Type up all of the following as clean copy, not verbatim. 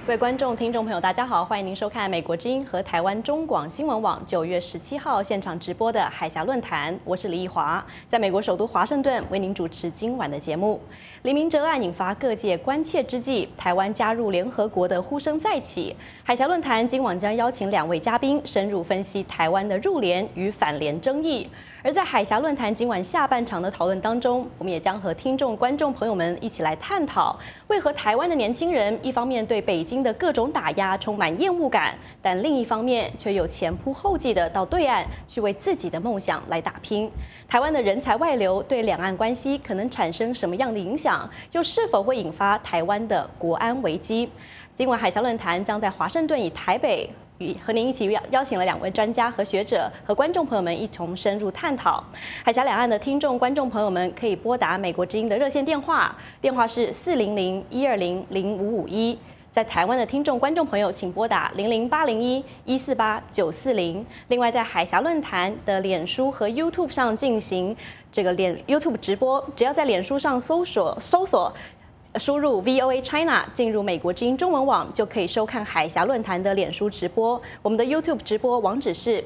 各位观众、听众朋友，大家好，欢迎您收看美国之音和台湾中广新闻网9月17号现场直播的海峡论坛。我是李奕华，在美国首都华盛顿为您主持今晚的节目。李明哲案引发各界关切之际，台湾加入联合国的呼声再起。海峡论坛今晚将邀请2位嘉宾深入分析台湾的入联与反联争议。而在海峡论坛今晚下半场的讨论当中，我们也将和听众、观众朋友们一起来探讨，为何台湾的年轻人一方面对北京的各种打压充满厌恶感，但另一方面却又前仆后继的到对岸去为自己的梦想来打拼。台湾的人才外流对两岸关系可能产生什么样的影响，又是否会引发台湾的国安危机？今晚海峡论坛将在华盛顿与台北和您一起邀请了2位专家和学者，和观众朋友们一同深入探讨。海峡两岸的听众、观众朋友们可以拨打美国之音的热线电话，电话是400-120-0551。在台湾的听众、观众朋友，请拨打00801-148-940。另外，在海峡论坛的脸书和 YouTube 上进行这个YouTube 直播，只要在脸书上搜索输入 VOA China 进入美国之音中文网，就可以收看海峡论坛的脸书直播。我们的 YouTube 直播网址是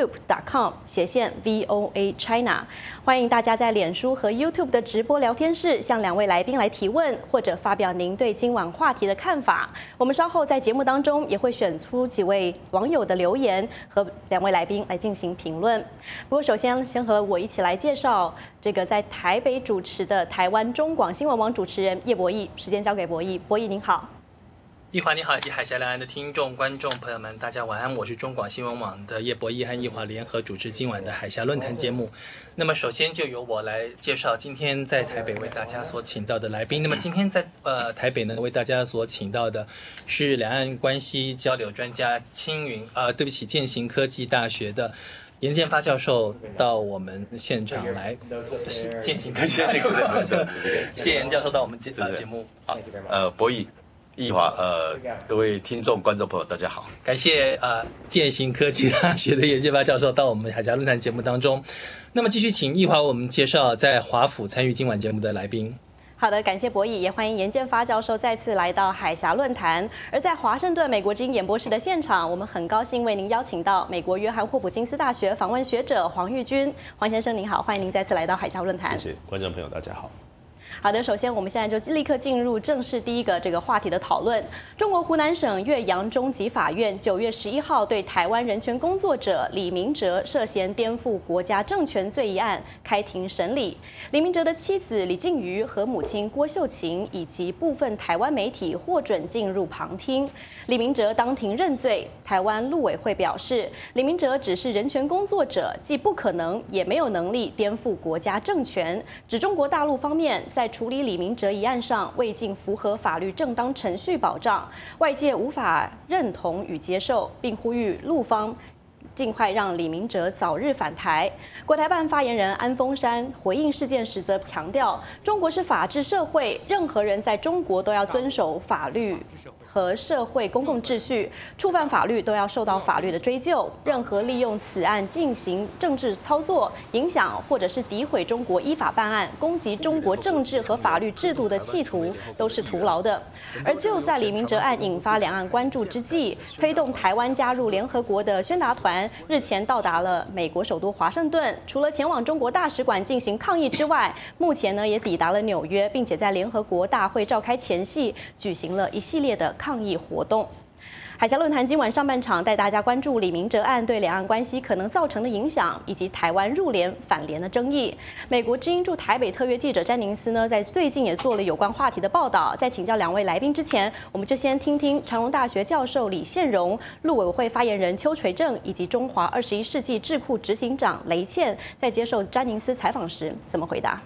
youtube.com/VOA China。欢迎大家在脸书和 YouTube 的直播聊天室向2位来宾来提问，或者发表您对今晚话题的看法。我们稍后在节目当中也会选出几位网友的留言，和2位来宾来进行评论。不过，首先和我一起来介绍这个在台北主持的台湾中广新闻网主持人叶博弈，时间交给博弈。博弈您好。 奕华你好，以及海峡两岸的听众、观众朋友们，大家晚安。我是中广新闻网的叶博弈和奕华联合主持今晚的海峡论坛节目。那么首先就由我来介绍今天在台北为大家所请到的来宾。那么今天在台北呢，为大家所请到的是两岸关系交流专家健行科技大学的严建发教授到我们现场来，是健行科技大学的，谢谢严教授到我们节目。 好，博弈、奕华，各位听众、观众朋友，大家好。 感谢健行科技大学的严建发教授到我们海峡论坛节目当中。那么继续请奕华为我们介绍在华府参与今晚节目的来宾。 好的，感谢博弈，也欢迎严建发教授再次来到海峡论坛。而在华盛顿美国之音演播室的现场，我们很高兴为您邀请到美国约翰霍普金斯大学访问学者黄玉军。黄先生您好，欢迎您再次来到海峡论坛。 谢谢观众朋友，大家好。 好的，首先我们现在就立刻进入正式第一个这个话题的讨论。中国湖南省岳阳中级法院9月11号对台湾人权工作者李明哲涉嫌颠覆国家政权罪一案开庭审理。李明哲的妻子李静瑜和母亲郭秀琴以及部分台湾媒体获准进入旁听。李明哲当庭认罪。台湾陆委会表示，李明哲只是人权工作者，既不可能也没有能力颠覆国家政权，指中国大陆方面在处理李明哲一案上未尽符合法律正当程序保障，外界无法认同与接受，并呼吁陆方尽快让李明哲早日返台。国台办发言人安峰山回应事件时则强调，中国是法治社会，任何人在中国都要遵守法律和社会公共秩序，触犯法律都要受到法律的追究。任何利用此案进行政治操作、影响或者是诋毁中国依法办案、攻击中国政治和法律制度的企图，都是徒劳的。而就在李明哲案引发两岸关注之际，推动台湾加入联合国的宣达团日前到达了美国首都华盛顿，除了前往中国大使馆进行抗议之外，目前呢也抵达了纽约，并且在联合国大会召开前夕举行了一系列的抗议活动。海峡论坛今晚上半场带大家关注李明哲案对两岸关系可能造成的影响，以及台湾入联反联的争议。美国之音驻台北特约记者詹宁斯呢，在最近也做了有关话题的报道。在请教2位来宾之前，我们就先听听长荣大学教授李宪荣、陆委会发言人邱垂正以及中华21世纪智库执行长雷倩在接受詹宁斯采访时怎么回答。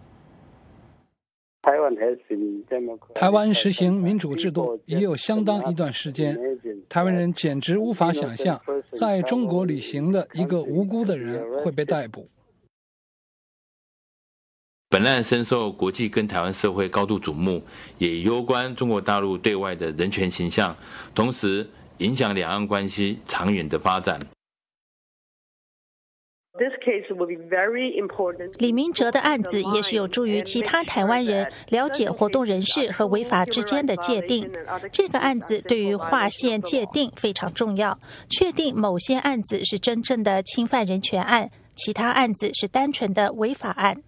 台湾实行民主制度也有相当一段时间，台湾人简直无法想象，在中国旅行的一个无辜的人会被逮捕。 本案深受国际跟台湾社会高度瞩目，也攸关中国大陆对外的人权形象，同时影响两岸关系长远的发展。 李明哲的案子也许有助于其他台湾人了解活动人士和违法之间的界定。这个案子对于划线界定非常重要，确定某些案子是真正的侵犯人权案，其他案子是单纯的违法案。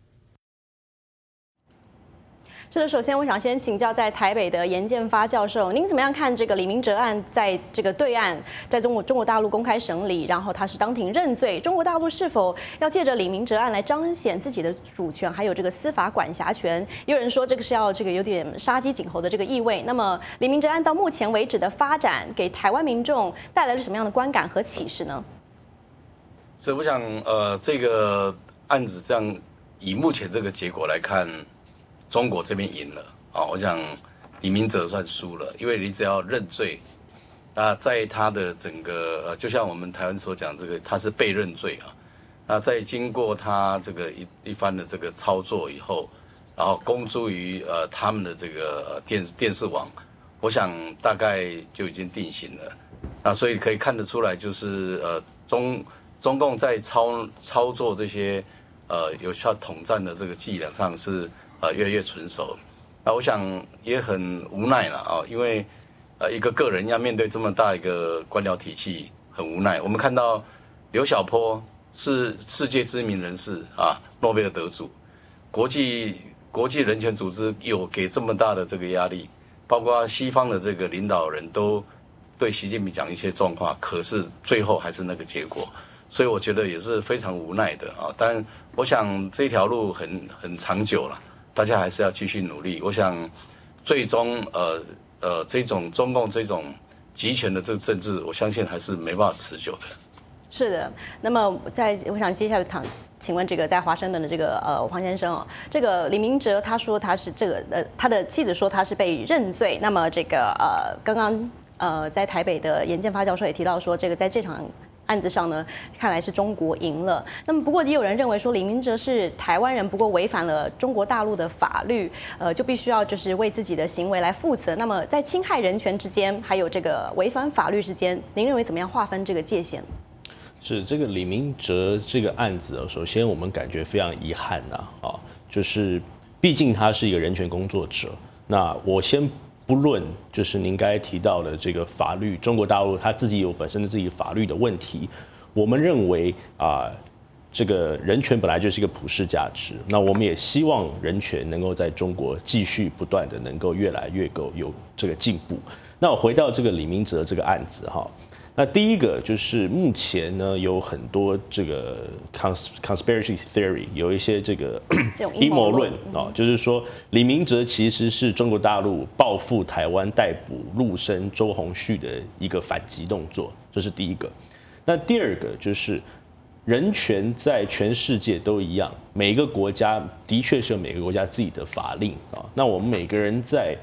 是的，首先我想先请教在台北的严建发教授，您怎么样看这个李明哲案在这个对岸，在中国大陆公开审理，然后他是当庭认罪，中国大陆是否要借着李明哲案来彰显自己的主权，还有这个司法管辖权？也有人说这个是要这个有点杀鸡儆猴的这个意味。那么李明哲案到目前为止的发展，给台湾民众带来了什么样的观感和启示呢？ 所以我想，这个案子这样以目前这个结果来看，中国这边赢了啊，我想李明哲算输了，因为你只要认罪，那在他的整个就像我们台湾所讲这个，他是被认罪啊，那在经过他这个一番的这个操作以后，然后公诸于他们的这个电视网，我想大概就已经定型了，那所以可以看得出来，就是中共在操作这些有效统战的这个伎俩上是越来越纯熟，那我想也很无奈了啊，因为一个个人要面对这么大一个官僚体系，很无奈。我们看到刘晓波是世界知名人士啊，诺贝尔得主，国际人权组织有给这么大的这个压力，包括西方的这个领导人都对习近平讲一些重话，可是最后还是那个结果，所以我觉得也是非常无奈的啊。但我想这条路很长久了。大家还是要继续努力。我想，最终这种中共这种集权的这个政治，我相信还是没办法持久的。 是的，那么我想接下来请问这个在华盛顿的这个黄先生哦，这个李明哲他说他是这个他的妻子说他是被认罪，那么这个刚刚在台北的严建发教授也提到说，这个在这场案子上呢，看来是中国赢了。那么不过也有人认为说，李明哲是台湾人，不过违反了中国大陆的法律，就必须要就是为自己的行为来负责。那么在侵害人权之间，还有这个违反法律之间，您认为怎么样划分这个界限？ 是这个李明哲这个案子，首先我们感觉非常遗憾啊，就是毕竟他是一个人权工作者。那我先不论就是您刚才提到的这个法律，中国大陆他自己有本身的自己法律的问题。我们认为这个人权本来就是一个普世价值，那我们也希望人权能够在中国继续不断的能够越来越有这个进步。那我回到这个李明哲这个案子哈。那第一个就是目前呢有很多这个 conspiracy theory， 有一些这个阴谋论啊，就是说李明哲其实是中国大陆报复台湾逮捕陆生周鸿旭的一个反击动作，这是第一个。那第二个就是人权在全世界都一样，每一个国家的确是有每个国家自己的法令啊。那我们每个人在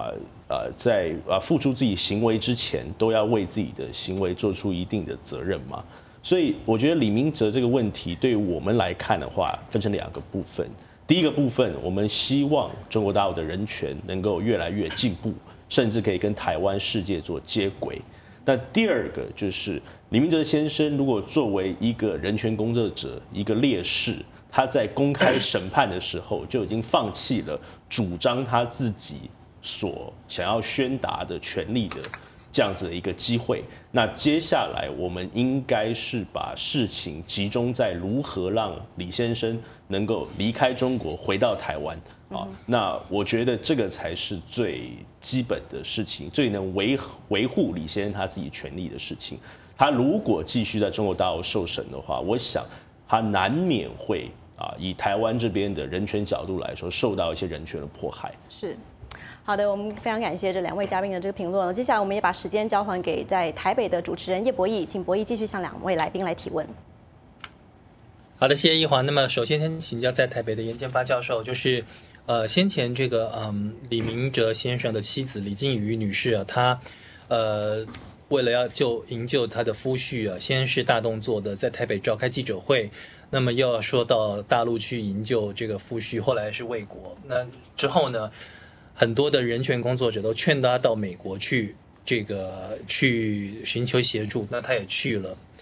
付出自己行为之前，都要为自己的行为做出一定的责任嘛。所以我觉得李明哲这个问题，对于我们来看的话，分成两个部分。第一个部分，我们希望中国大陆的人权能够越来越进步，甚至可以跟台湾世界做接轨。那第二个就是李明哲先生，如果作为一个人权工作者，一个烈士，他在公开审判的时候就已经放弃了主张他自己所想要宣达的权利的这样子的一个机会。那接下来我们应该是把事情集中在如何让李先生能够离开中国回到台湾啊。那我觉得这个才是最基本的事情，最能维护李先生他自己权利的事情。他如果继续在中国大陆受审的话，我想他难免会以台湾这边的人权角度来说，受到一些人权的迫害。 是。好的，我们非常感谢这两位嘉宾的这个评论。接下来我们也把时间交还给在台北的主持人叶博弈，请博弈继续向两位来宾来提问。 好的，谢谢一华。那么首先先请教在台北的严建发教授，就是先前这个李明哲先生的妻子李静瑜女士啊，她为了要营救她的夫婿啊，先是大动作的在台北召开记者会，那么又要说到大陆去营救这个夫婿，后来是卫国。那之后呢，很多的人权工作者都劝他到美国去寻求协助，那他也去了。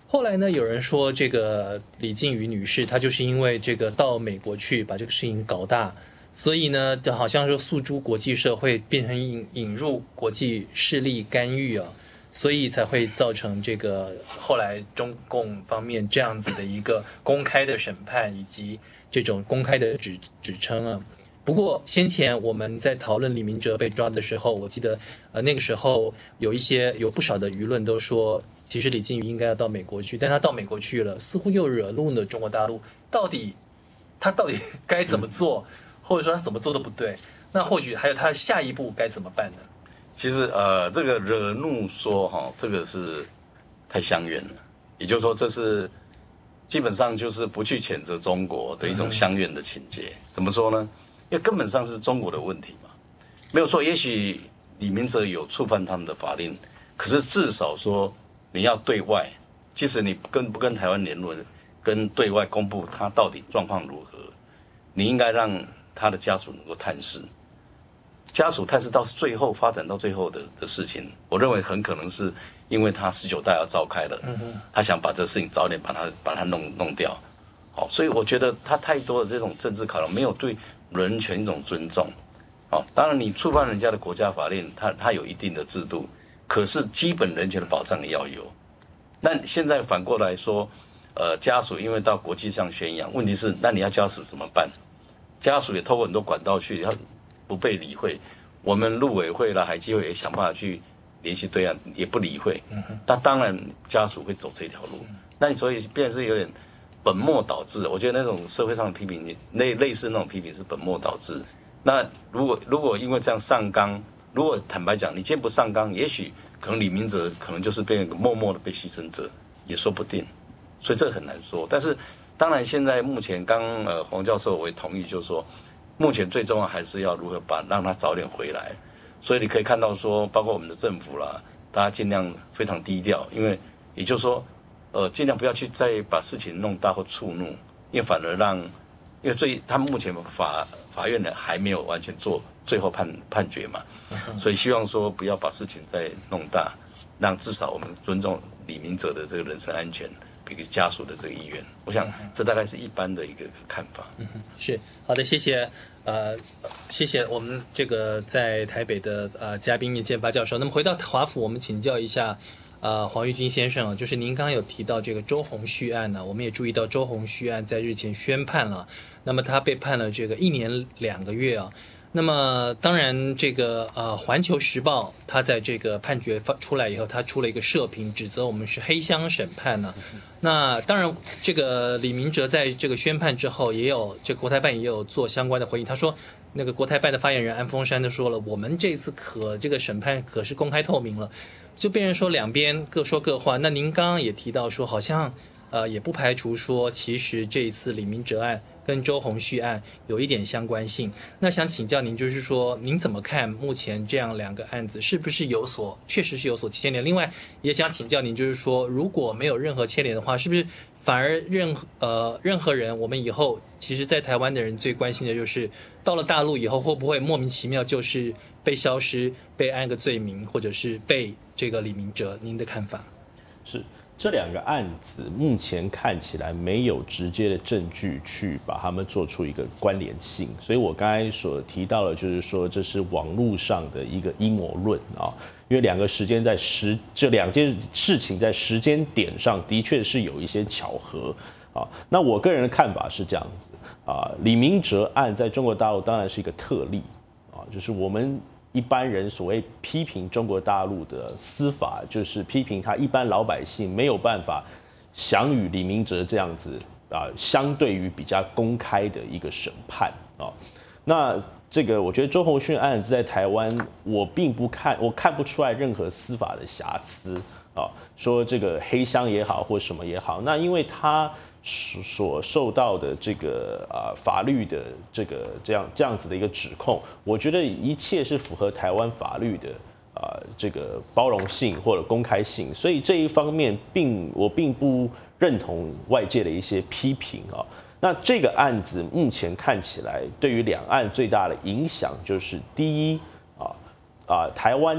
后来呢，有人说这个李静瑜女士，她就是因为这个到美国去把这个事情搞大，所以呢，好像是诉诸国际社会，变成引入国际势力干预啊，所以才会造成这个后来中共方面这样子的一个公开的审判以及这种公开的指称啊。不过先前我们在讨论李明哲被抓的时候，我记得那个时候有不少的舆论都说，其实李静瑜应该要到美国去，但他到美国去了，似乎又惹怒了中国大陆。他到底该怎么做，或者说他怎么做都不对？那或许还有他下一步该怎么办呢？ 其实这个惹怒说这个是太相远了，也就是说这是基本上就是不去谴责中国的一种相远的情节。怎么说呢？因为根本上是中国的问题嘛，没有错。也许李明哲有触犯他们的法令，可是至少说你要对外，即使你不跟台湾联络，跟对外公布他到底状况如何，你应该让他的家属能够探视。家属探视到最后发展到最后的事情，我认为很可能是因为他19大要召开了，他想把这事情早点把它弄掉。好，所以我觉得他太多的这种政治考量，没有对人权一种尊重。好，当然你触犯人家的国家法令，他有一定的制度，可是基本人权的保障也要有。那现在反过来说，家属因为到国际上宣扬，问题是那你要家属怎么办？家属也透过很多管道去，他不被理会。我们陆委会啦、海基会也想办法去联系对岸，也不理会。那当然家属会走这条路。那所以变成是有点本末倒置。我觉得那种社会上的批评，类似那种批评是本末倒置。那如果因为这样上纲，如果坦白讲，你今天不上纲，也许可能李明哲可能就是变成默默的被牺牲者，也说不定。所以这很难说。但是当然现在目前黄教授我也同意，就是说目前最重要还是要如何让他早点回来。所以你可以看到说，包括我们的政府啦，大家尽量非常低调，因为也就是说尽量不要去再把事情弄大或触怒，因为反而因为他们目前法院呢还没有完全做最后判决嘛，所以希望说不要把事情再弄大，让至少我们尊重李明哲的这个人身安全，比如家属的这个意愿。我想这大概是一般的一个看法。 是好的，谢谢。谢谢我们这个在台北的嘉宾叶建发教授。那么回到华府，我们请教一下黄玉军先生，就是您刚刚有提到这个周鸿旭案呢，我们也注意到周鸿旭案在日前宣判了，那么他被判了这个1年2个月啊。那么当然这个环球时报他在这个判决出来以后，他出了一个社评，指责我们是黑箱审判呢。那当然这个李明哲在这个宣判之后，这个国台办也有做相关的回应，他说那个国台办的发言人安峰山都说了，我们这次这个审判可是公开透明了，就变成说两边各说各话。那您刚刚也提到说，好像也不排除说，其实这一次李明哲案跟周鸿旭案有一点相关性。那想请教您，就是说您怎么看目前这样2个案子，是不是确实是有所牵连？另外也想请教您，就是说如果没有任何牵连的话，是不是反而任何人，我们以后其实在台湾的人最关心的就是到了大陆以后会不会莫名其妙就是被消失，被按个罪名，或者是被这个李明哲？您的看法是？这2个案子目前看起来没有直接的证据去把它们做出一个关联性，所以我刚才所提到的就是说，这是网络上的一个阴谋论啊，因为这2件事情在时间点上的确是有一些巧合啊。那我个人的看法是这样子啊，李明哲案在中国大陆当然是一个特例啊，就是我们一般人所谓批评中国大陆的司法，就是批评他一般老百姓没有办法享与李明哲这样子相对于比较公开的一个审判啊。那这个我觉得周鸿旭案子在台湾，我看不出来任何司法的瑕疵啊，说这个黑箱也好或什么也好，那因为他所受到的这个法律的这样子的一个指控，我觉得一切是符合台湾法律的这个包容性或者公开性，所以这一方面我并不认同外界的一些批评啊。那这个案子目前看起来对于两岸最大的影响就是，第一台湾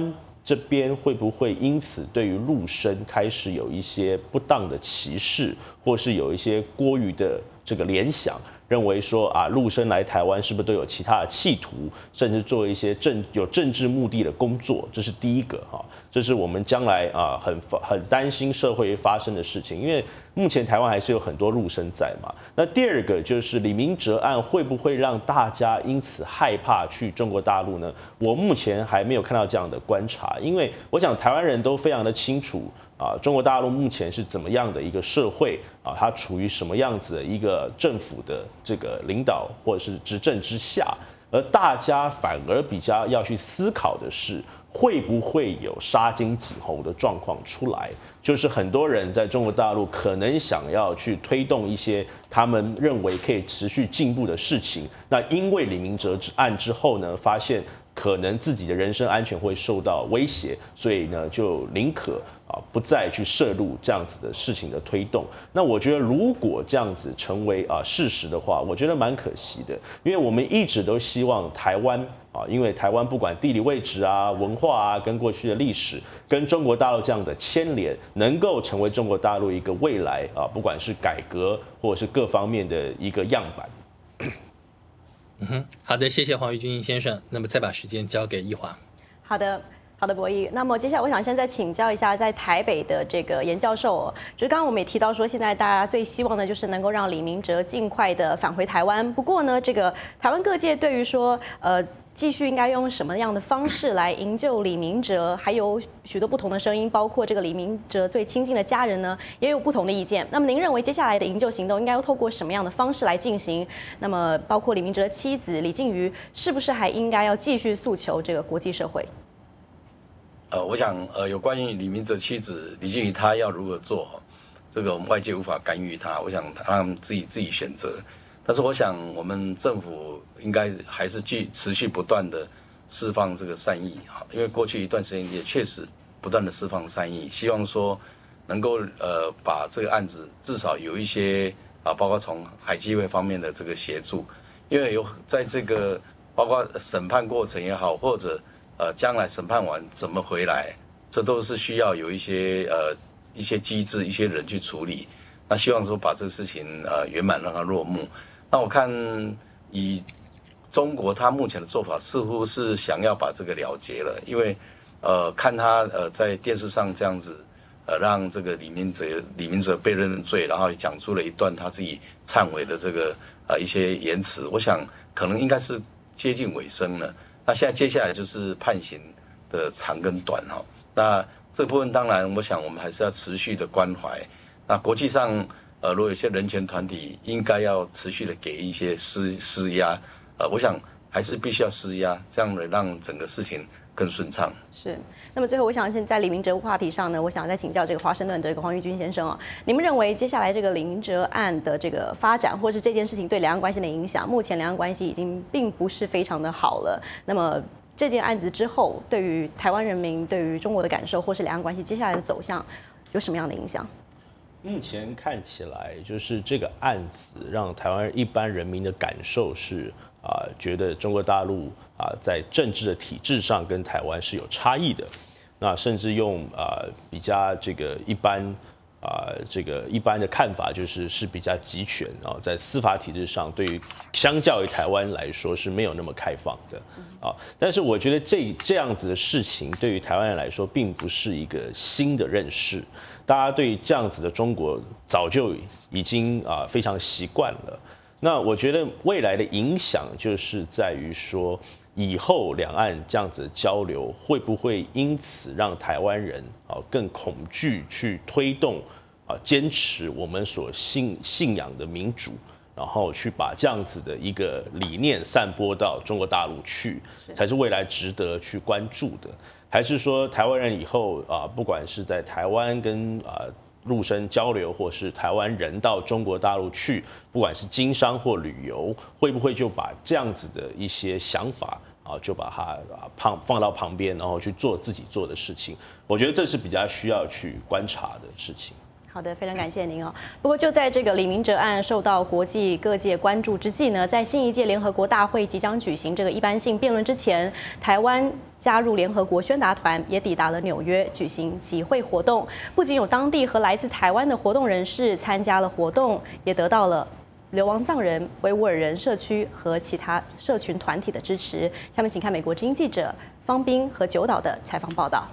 这边会不会因此对于陆生开始有一些不当的歧视，或是有一些过于的这个联想，认为说啊，陆生来台湾是不是都有其他的企图，甚至做一些有政治目的的工作？这是第一个哈，这是我们将来啊很担心社会发生的事情，因为目前台湾还是有很多陆生在嘛。那第二个就是李明哲案会不会让大家因此害怕去中国大陆呢？我目前还没有看到这样的观察，因为我想台湾人都非常的清楚啊，中国大陆目前是怎么样的一个社会啊，它处于什么样子的一个政府的这个领导或者是执政之下，而大家反而比较要去思考的是，会不会有杀鸡儆猴的状况出来？就是很多人在中国大陆可能想要去推动一些他们认为可以持续进步的事情，那因为李明哲案之后呢，发现可能自己的人身安全会受到威胁，所以呢就宁可不再去涉入这样子的事情的推动。那我觉得如果这样子成为事实的话，我觉得蛮可惜的，因为我们一直都希望台湾因为台湾不管地理位置啊、文化啊，跟过去的历史，跟中国大陆这样的牵连，能够成为中国大陆一个未来不管是改革或者是各方面的一个样板。 好的，谢谢黄玉军先生。那么再把时间交给奕华。 好的，博弈。那么接下来我想先再请教一下，在台北的这个严教授，就是刚刚我们也提到说，现在大家最希望的就是能够让李明哲尽快的返回台湾。不过呢，这个台湾各界对于说，继续应该用什么样的方式来营救李明哲，还有许多不同的声音，包括这个李明哲最亲近的家人呢，也有不同的意见。那么您认为接下来的营救行动应该要透过什么样的方式来进行？那么包括李明哲的妻子李静瑜，是不是还应该要继续诉求这个国际社会？ 我想有关于李明哲妻子李静瑜她要如何做，这个我们外界无法干预她，我想让他们自己选择。但是我想我们政府应该还是持续不断的释放这个善意啊，因为过去一段时间也确实不断的释放善意，希望说能够把这个案子至少有一些包括从海基会方面的这个协助，因为有在这个包括审判过程也好，或者将来审判完怎么回来，这都是需要有一些机制、一些人去处理。那希望说把这个事情圆满让它落幕。那我看以中国他目前的做法，似乎是想要把这个了结了，因为看他在电视上这样子让这个李明哲被认罪，然后讲出了一段他自己忏悔的这个一些言辞，我想可能应该是接近尾声了。那现在接下来就是判刑的长跟短哈。那这部分当然，我想我们还是要持续的关怀。那国际上如果有些人权团体应该要持续的给一些施压，我想还是必须要施压，这样的让整个事情更顺畅。 是。那么最后，我想现在李明哲话题上呢，我想再请教这个华盛顿的这个黄玉军先生啊，你们认为接下来这个李明哲案的这个发展，或是这件事情对两岸关系的影响，目前两岸关系已经并不是非常的好了。那么这件案子之后，对于台湾人民、对于中国的感受，或是两岸关系接下来的走向，有什么样的影响？ 目前看起来，就是这个案子让台湾一般人民的感受是觉得中国大陆在政治的体制上跟台湾是有差异的，那甚至用比较这个一般的看法是比较集权，然后在司法体制上对于相较于台湾来说是没有那么开放的但是我觉得这样子的事情对于台湾人来说并不是一个新的认识，大家对这样子的中国早就已经非常习惯了。那我觉得未来的影响就是在于说，以后两岸这样子的交流会不会因此让台湾人更恐惧去推动坚持我们所信仰的民主，然后去把这样子的一个理念散播到中国大陆去，才是未来值得去关注的？还是说台湾人以后不管是在台湾跟陆生交流，或是台湾人到中国大陆去，不管是经商或旅游，会不会就把这样子的一些想法就把它放到旁边，然后去做自己做的事情？我觉得这是比较需要去观察的事情。 好的，非常感谢您哦。不过就在这个李明哲案受到国际各界关注之际呢，在新一届联合国大会即将举行这个一般性辩论之前，台湾加入联合国宣达团也抵达了纽约举行集会活动。不仅有当地和来自台湾的活动人士参加了活动，也得到了流亡藏人、维吾尔人社区和其他社群团体的支持。下面请看美国之音记者方斌和九岛的采访报道。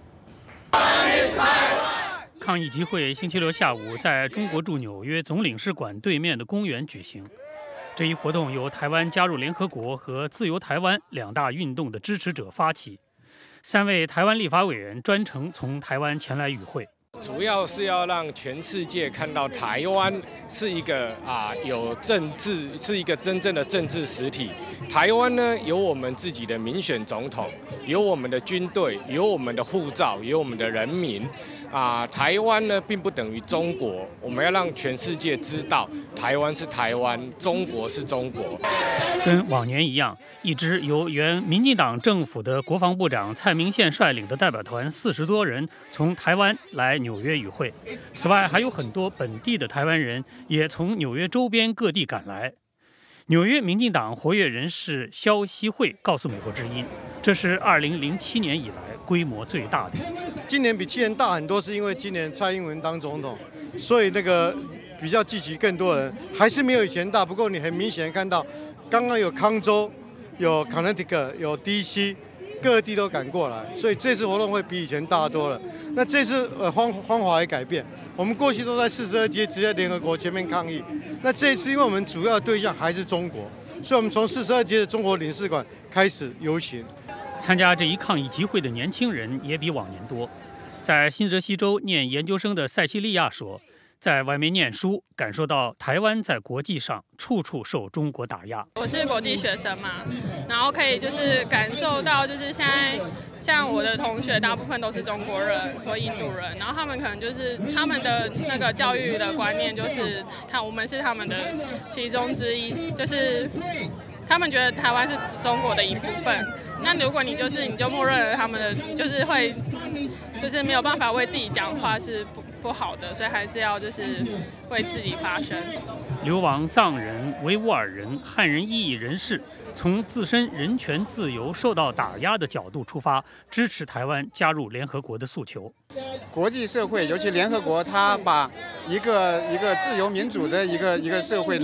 抗议集会星期六下午在中国驻纽约总领事馆对面的公园举行。这一活动由台湾加入联合国和自由台湾两大运动的支持者发起。3位台湾立法委员专程从台湾前来与会。 主要是要让全世界看到台湾是一个有政治，是一个真正的政治实体。台湾呢有我们自己的民选总统，有我们的军队，有我们的护照，有我们的人民。台湾呢并不等于中国，我们要让全世界知道台湾是台湾，中国是中国。 跟往年一样，一支由原民进党政府的国防部长蔡明宪率领的代表团40多人从台湾来纽约与会。此外，还有很多本地的台湾人也从纽约周边各地赶来。纽约民进党活跃人士萧熙慧告诉美国之音，这是2007年以来规模最大的一次。 今年比去年大很多，是因为今年蔡英文当总统，所以那个比较聚集更多人，还是没有以前大。不过你很明显看到，刚刚有康州、有 Connecticut、有 DC， 各地都赶过来，所以这次活动会比以前大多了。那这次方法也改变，我们过去都在42街直接联合国前面抗议，那这次因为我们主要对象还是中国，所以我们从42街的中国领事馆开始游行。 参加这一抗议集会的年轻人也比往年多。在新泽西州念研究生的塞西利亚说，在外面念书，感受到台湾在国际上处处受中国打压。 我是国际学生嘛，然后可以就是感受到，就是现在像我的同学大部分都是中国人或印度人，然后他们可能就是他们的那个教育的观念就是我们是他们的其中之一，就是他们觉得台湾是中国的一部分。那如果你就默认了他们的，就是会就是没有办法为自己讲话是不好的，所以还是要就是为自己发声。 流亡藏人、维吾尔人、汉人异议人士从自身人权自由受到打压的角度出发，支持台湾加入联合国的诉求。 国际社会，尤其联合国，它把一个自由民主的一个社会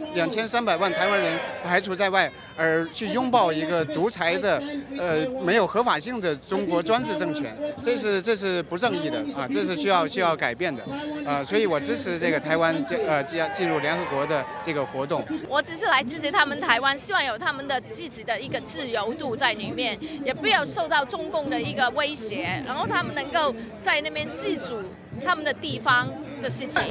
，2300万台湾人排除在外，而去拥抱一个独裁的没有合法性的中国专制政权，这是不正义的这是需要改变的所以我支持这个台湾进入联合国的这个活动。 我只是来支持他们台湾，希望有他们的自己的一个自由度在里面，也不要受到中共的一个威胁，然后他们能够在那边自主他们的地方的事情。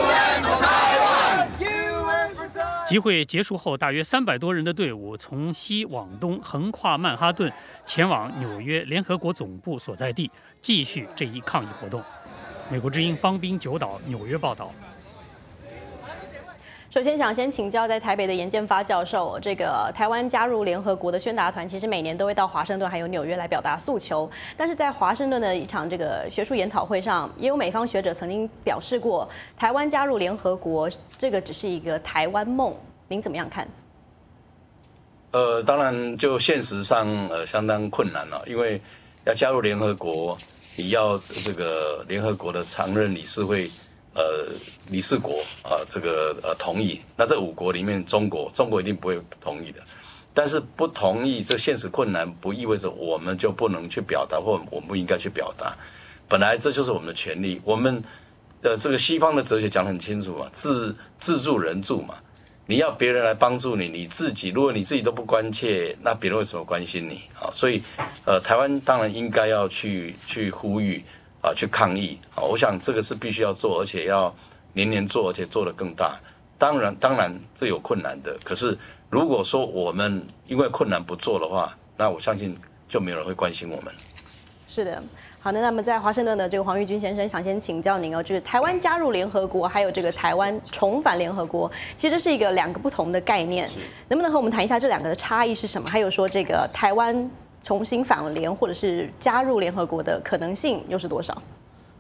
集会结束后，大约300多人的队伍从西往东横跨曼哈顿，前往纽约联合国总部所在地，继续这一抗议活动。美国之音方斌九岛纽约报道。 首先想先请教在台北的严建发教授，这个台湾加入联合国的宣达团，其实每年都会到华盛顿还有纽约来表达诉求。但是在华盛顿的一场这个学术研讨会上，也有美方学者曾经表示过，台湾加入联合国这个只是一个台湾梦，您怎么样看？ 当然就现实上相当困难了，因为要加入联合国，你要这个联合国的常任理事会。理事国同意，那这5国里面，中国一定不会同意的。但是不同意，这现实困难不意味着我们就不能去表达，或我们不应该去表达。本来这就是我们的权利。我们这个西方的哲学讲得很清楚嘛，自助人助嘛。你要别人来帮助你，你自己如果你自己都不关切，那别人为什么关心你？所以台湾当然应该要去呼吁。去抗议我想这个是必须要做，而且要年年做，而且做得更大。当然这有困难的，可是如果说我们因为困难不做的话，那我相信就没有人会关心我们。 是的，好的。那么在华盛顿的这个黄玉军先生想先请教您就是台湾加入联合国，还有这个台湾重返联合国，其实是2个不同的概念，能不能和我们谈一下这2个的差异是什么？还有说这个台湾重新返联或者是加入联合国的可能性又是多少？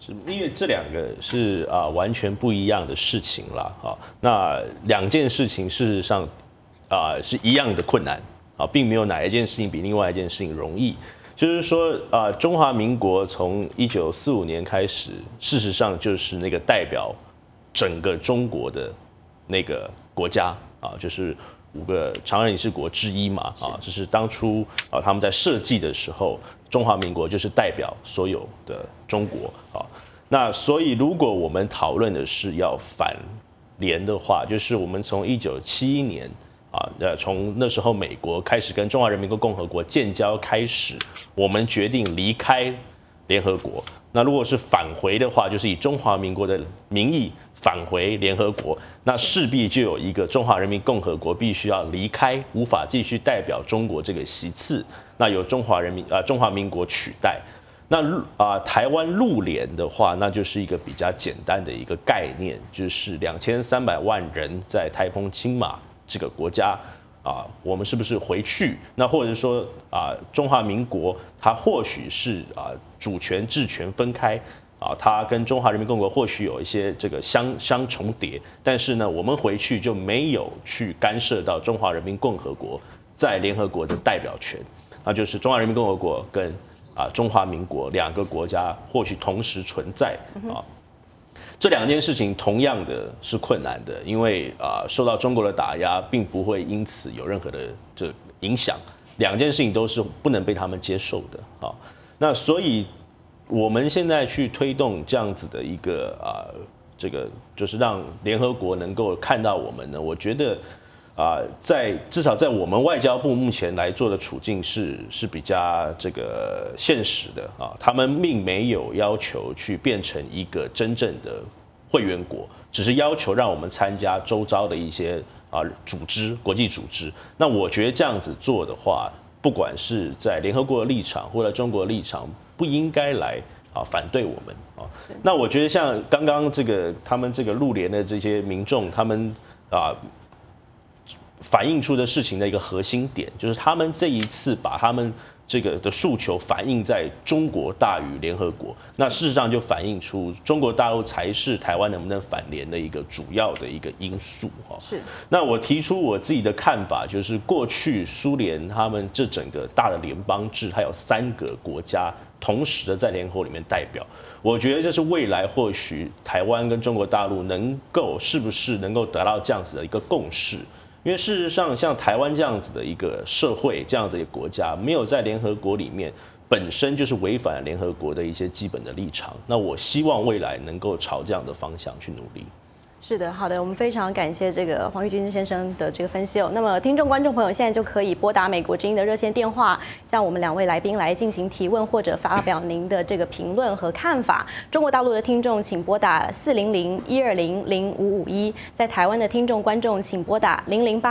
因为这两个是完全不一样的事情啦。那两件事情事实上是一样的困难并没有哪一件事情比另外一件事情容易。就是说中华民国从1945年开始，事实上就是那个代表整个中国的那个国家就是5个常任理事国之一嘛就是当初他们在设计的时候，中华民国就是代表所有的中国那所以如果我们讨论的是要反联的话，就是我们从1971年从那时候美国开始跟中华人民共和国建交开始，我们决定离开联合国。那如果是返回的话，就是以中华民国的名义返回联合国，那势必就有一个中华人民共和国必须要离开，无法继续代表中国这个席次，那由中华民国取代。那台湾陆联的话，那就是一个比较简单的一个概念，就是2300万人在台澎金马这个国家我们是不是回去？那或者说中华民国它或许是主权治权分开它跟中华人民共和国或许有一些这个相重叠，但是呢，我们回去就没有去干涉到中华人民共和国在联合国的代表权，那就是中华人民共和国跟中华民国2个国家或许同时存在这2件事情同样的是困难的，因为受到中国的打压，并不会因此有任何的这影响。2件事情都是不能被他们接受的那所以我们现在去推动这样子的一个这个就是让联合国能够看到我们呢，我觉得至少在我们外交部目前来做的处境是比较这个现实的他们并没有要求去变成一个真正的会员国，只是要求让我们参加周遭的一些组织，国际组织。那我觉得这样子做的话，不管是在联合国的立场或者中国的立场，不应该来反对我们那我觉得像刚刚他们这个陆联的这些民众，他们反映出的事情的一个核心点，就是他们这一次把他们这个的诉求反映在中国大于联合国，那事实上就反映出中国大陆才是台湾能不能反联的一个主要的一个因素是。 那我提出我自己的看法，就是过去苏联他们这整个大的联邦制，它有3个国家同时的在联合国里面代表，我觉得这是未来或许台湾跟中国大陆是不是能够得到这样子的一个共识。因为事实上，像台湾这样子的一个社会，这样子的一个国家，没有在联合国里面，本身就是违反了联合国的一些基本的立场。那我希望未来能够朝这样的方向去努力。 是的，好的，我们非常感谢这个黄玉军先生的这个分析那么，听众观众朋友现在就可以拨打美国之音的热线电话，向我们2位来宾来进行提问或者发表您的这个评论和看法。中国大陆的听众请拨打400-120-0551，在台湾的听众观众请拨打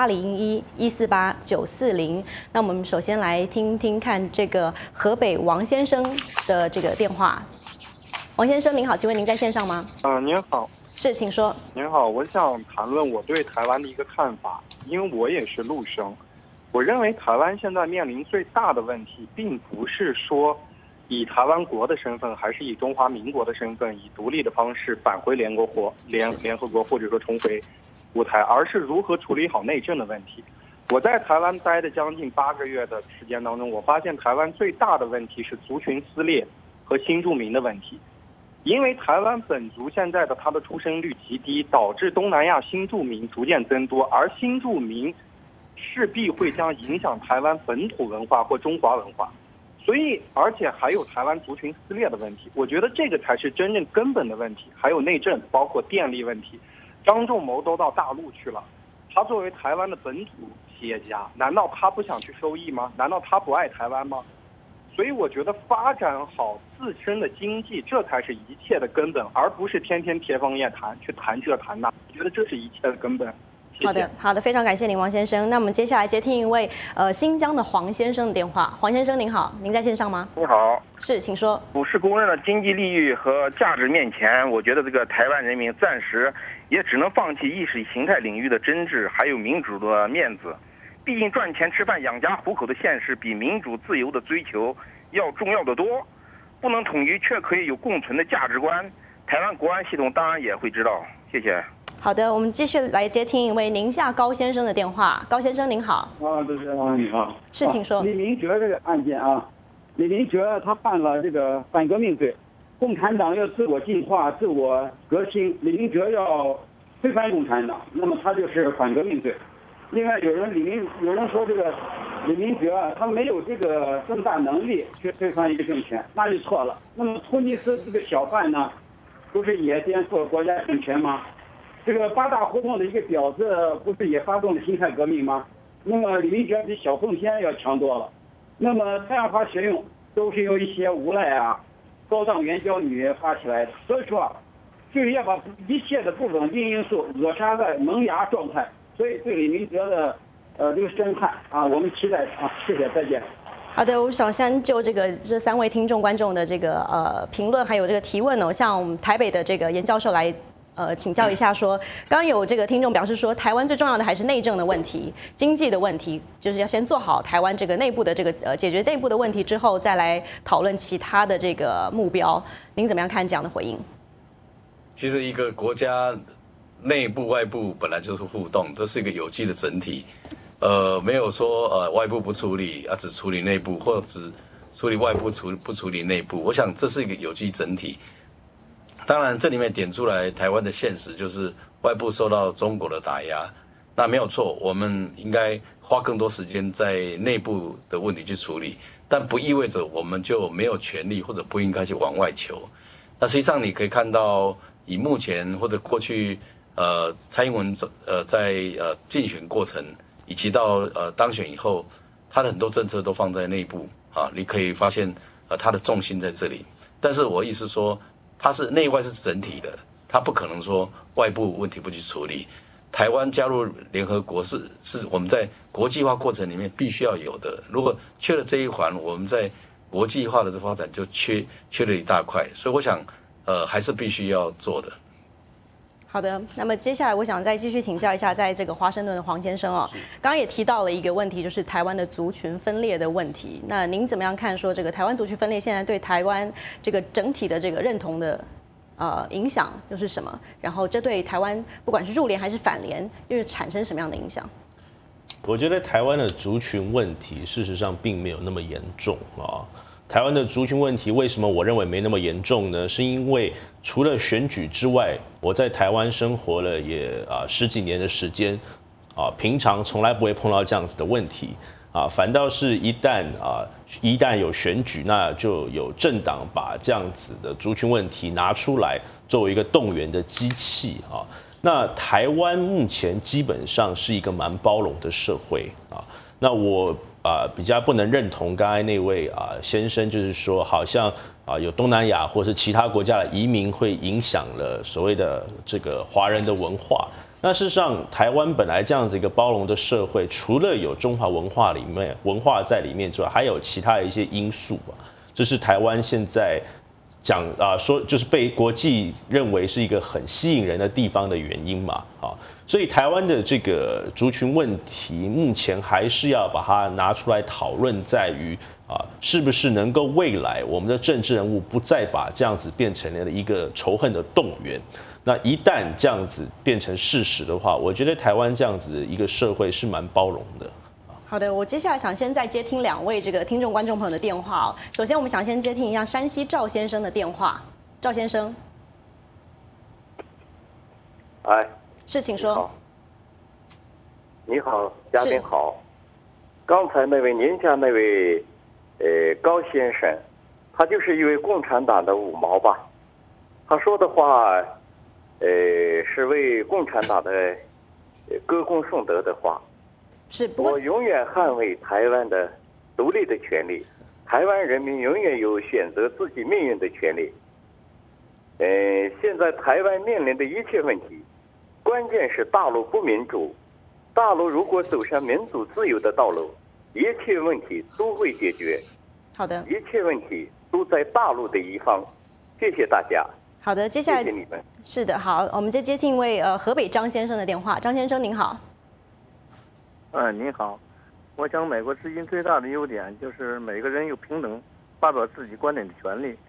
008011-148-940。那我们首先来听听看这个河北王先生的这个电话。王先生您好，请问您在线上吗？ 您好。 是，请说。 您好，我想谈论我对台湾的一个看法，因为我也是陆生。我认为台湾现在面临最大的问题，并不是说以台湾国的身份，还是以中华民国的身份，以独立的方式返回联合国，或者说重回舞台，而是如何处理好内政的问题。我在台湾待的将近8个月的时间当中，我发现台湾最大的问题是族群撕裂和新住民的问题。因为台湾本族现在的它的出生率极低，导致东南亚新住民逐渐增多，而新住民势必会将影响台湾本土文化或中华文化，所以而且还有台湾族群撕裂的问题。我觉得这个才是真正根本的问题，还有内政，包括电力问题。张仲谋都到大陆去了，他作为台湾的本土企业家，难道他不想去收益吗？难道他不爱台湾吗？所以我觉得发展好自身的经济，这才是一切的根本，而不是天天贴方宴去谈这谈那。我觉得这是一切的根本。谢谢。 好的，非常感谢您，王先生。那我们接下来接听一位新疆的黄先生的电话。黄先生您好，您在线上吗？ 你好。 是，请说。 普世公认的经济利益和价值面前，我觉得这个台湾人民暂时也只能放弃意识形态领域的真挚，还有民主的面子。毕竟赚钱吃饭养家糊口的现实比民主自由的追求要重要得多。 不能统一却可以有共存的价值观，台湾国安系统当然也会知道。谢谢。 好的，我们继续来接听一位宁夏高先生的电话。高先生您好。 主持人你好。 是，请说。 李明哲这个案件啊，李明哲他犯了这个反革命罪，共产党要自我进化、自我革新，李明哲要推翻共产党，那么他就是反革命罪。另外有人说这个李明哲啊，他没有这个这么大能力去推翻一个政权，那就错了。那么突尼斯这个小贩呢，不是也颠覆了国家政权吗？这个八大胡同的一个婊子不是也发动了辛亥革命吗？那么李明哲比小凤仙要强多了。那么太阳花学运都是由一些无赖啊、高档援交女发起来的，所以说啊，就是要把一切的不稳定因素扼杀在萌芽状态。所以对李明哲的这个审判啊，我们期待啊，谢谢，再见。 好的，我想先就这3位听众观众的这个评论还有这个提问呢，向我们台北的这个严教授来请教一下说，刚刚有这个听众表示说，台湾最重要的还是内政的问题、经济的问题，就是要先做好台湾这个内部的这个解决内部的问题之后，再来讨论其他的这个目标。您怎么样看这样的回应？ 其实一个国家内部外部本来就是互动，这是一个有机的整体。没有说外部不处理只处理内部，或者只处理外部不处理内部。我想这是一个有机整体。当然，这里面点出来台湾的现实就是外部受到中国的打压，那没有错，我们应该花更多时间在内部的问题去处理，但不意味着我们就没有权利或者不应该去往外求。那实际上你可以看到，以目前或者过去蔡英文在竞选过程，以及到当选以后，他的很多政策都放在内部啊，你可以发现他的重心在这里。但是我意思说，它是内外是整体的，它不可能说外部问题不去处理。台湾加入联合国是我们在国际化过程里面必须要有的，如果缺了这一环，我们在国际化的这发展就缺了一大块，所以我想还是必须要做的。 好的，那么接下来我想再继续请教一下，在这个华盛顿的黄先生哦，刚刚也提到了一个问题，就是台湾的族群分裂的问题。那您怎么样看说这个台湾族群分裂现在对台湾这个整体的这个认同的影响又是什么？然后这对台湾不管是入联还是反联，又是产生什么样的影响？ 我觉得台湾的族群问题事实上并没有那么严重啊。台湾的族群问题为什么我认为没那么严重呢？是因为除了选举之外，我在台湾生活了也10几年的时间平常从来不会碰到这样子的问题反倒是一旦有选举，那就有政党把这样子的族群问题拿出来作为一个动员的机器那台湾目前基本上是一个蛮包容的社会那我比较不能认同刚才那位先生，就是说好像有东南亚或是其他国家的移民会影响了所谓的这个华人的文化。那事实上，台湾本来这样子一个包容的社会，除了有中华文化在里面之外，还有其他的一些因素这是台湾现在讲说就是被国际认为是一个很吸引人的地方的原因嘛所以台湾的这个族群问题，目前还是要把它拿出来讨论，在于是不是能够未来我们的政治人物不再把这样子变成了一个仇恨的动员。那一旦这样子变成事实的话，我觉得台湾这样子一个社会是蛮包容的。 好的，我接下来想先再接听2位这个听众观众朋友的电话首先，我们想先接听一下山西赵先生的电话。赵先生，是，请说。 你好，嘉宾好。刚才那位宁夏那位高先生，他就是一位共产党的5毛吧？他说的话，是为共产党的歌功颂德的话。 是， 我永远捍卫台湾的独立的权利，台湾人民永远有选择自己命运的权利。现在台湾面临的一切问题，关键是大陆不民主。大陆如果走上民主自由的道路，一切问题都会解决。 好的， 一切问题都在大陆的一方。谢谢大家。 好的，接下来谢谢你们。 是的，好，我们接听一位河北张先生的电话。张先生您好。 您好，我想美国之音最大的优点就是每个人有平等发表自己观点的权利。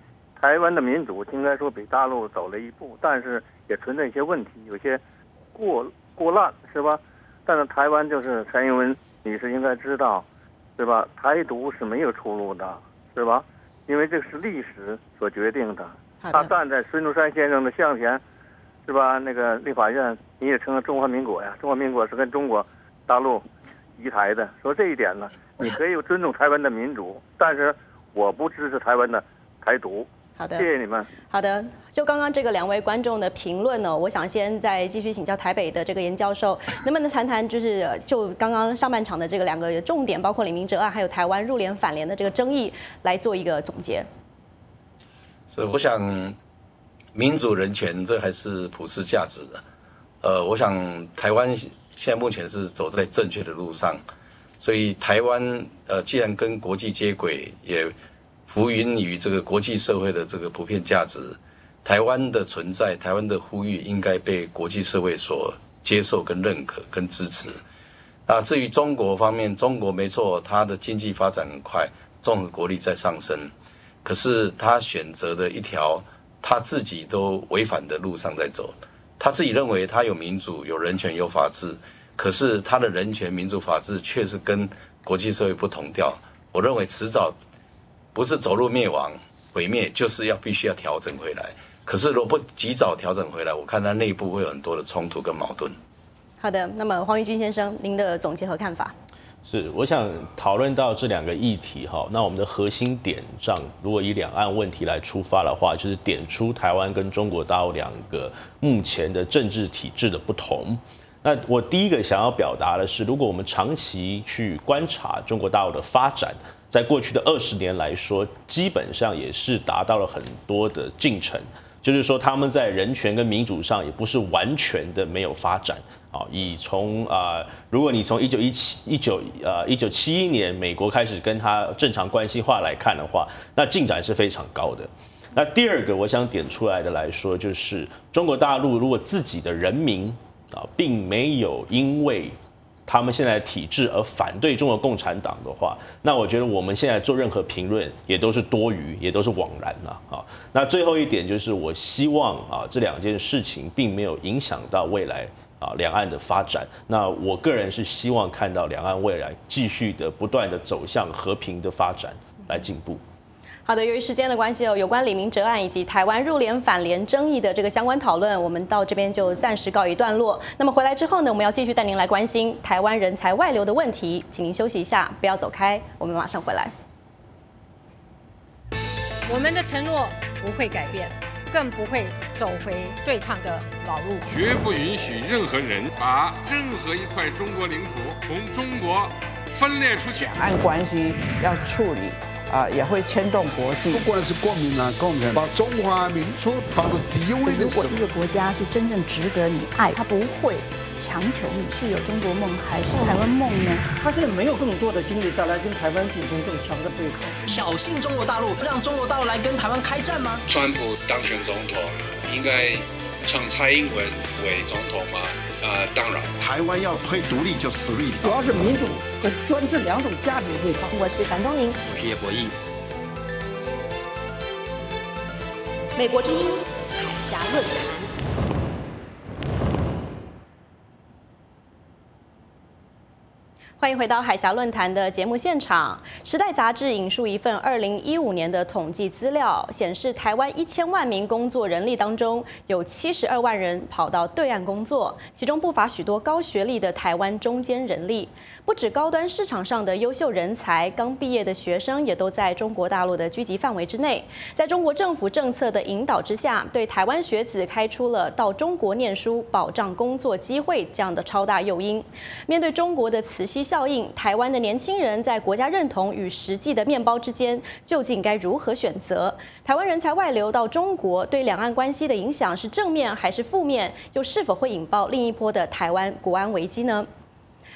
台湾的民主应该说比大陆走了一步，但是也存在一些问题，有些过滥，是吧？但是台湾就是蔡英文女士应该知道，是吧？台独是没有出路的，是吧？因为这是历史所决定的。他站在孙中山先生的像前，是吧？那个立法院你也称中华民国呀，中华民国是跟中国大陆移台的。说这一点呢，你可以尊重台湾的民主，但是我不支持台湾的台独。 好的， 谢谢你们。 好的，就刚刚这个2位观众的评论呢，我想先再继续请教台北的这个严教授，能不能谈谈就刚刚上半场的这个2个重点，包括李明哲案还有台湾入联反联的这个争议，来做一个总结？ 是，我想民主人权这还是普世价值的。我想台湾现在目前是走在正确的路上，所以台湾既然跟国际接轨，也服膺于这个国际社会的这个普遍价值，台湾的存在，台湾的呼吁应该被国际社会所接受、跟认可、跟支持。至于中国方面，中国没错，它的经济发展很快，综合国力在上升，可是他选择的一条他自己都违反的路上在走。他自己认为他有民主、有人权、有法治，可是他的人权、民主、法治却是跟国际社会不同调。我认为迟早不是走入灭亡、毁灭，就是必须要调整回来。可是如果不及早调整回来，我看它内部会有很多的冲突跟矛盾。 好的，那么黄玉军先生，您的总结和看法？ 是，我想讨论到这2个议题哈，那我们的核心点上，如果以两岸问题来出发的话，就是点出台湾跟中国大陆2个目前的政治体制的不同。那我第一个想要表达的是，如果我们长期去观察中国大陆的发展，在过去的20年来说，基本上也是达到了很多的进程，就是说他们在人权跟民主上也不是完全的没有发展。如果你从1971年美国开始跟他正常关系化来看的话，那进展是非常高的。那第2个我想点出来的来说，就是中国大陆如果自己的人民并没有因为他们现在的体制而反对中国共产党的话，那我觉得我们现在做任何评论也都是多余，也都是枉然啊。那最后一点就是，我希望这2件事情并没有影响到未来两岸的发展。那我个人是希望看到两岸未来继续的不断的走向和平的发展来进步。 好的，由于时间的关系有关李明哲案以及台湾入联反联争议的这个相关讨论，我们到这边就暂时告一段落。那么回来之后呢，我们要继续带您来关心台湾人才外流的问题，请您休息一下，不要走开，我们马上回来。 我们的承诺不会改变，更不会走回对抗的老路， 绝不允许任何人把任何一块中国领土从中国分裂出去。 两岸关系要处理。也会牵动国际。 不管是国民党、共产党，把中华民族放到第一位的时候， 如果一个国家是真正值得你爱，他不会强求你是有中国梦还是台湾梦呢？ 他现在没有更多的精力再来跟台湾进行更强的对抗， 挑衅中国大陆，让中国大陆来跟台湾开战吗？ 川普当选总统，应该让蔡英文为总统吗？当然， 台湾要推独立就死路一条。 主要是民主和专制2种价值对抗。 我是樊东宁， 我是叶博弈。 美国之音海峡论坛。欢迎回到海峡论坛的节目现场。时代杂志引述一份2015年的统计资料，显示台湾1000万名工作人力当中，有72万人跑到对岸工作，其中不乏许多高学历的台湾中间人力。不止高端市场上的优秀人才，刚毕业的学生也都在中国大陆的居籍范围之内。在中国政府政策的引导之下，对台湾学子开出了到中国念书、保障工作机会这样的超大诱因。面对中国的磁吸效应，台湾的年轻人在国家认同与实际的面包之间，究竟该如何选择？台湾人才外流到中国，对两岸关系的影响是正面还是负面？又是否会引爆另一波的台湾国安危机呢？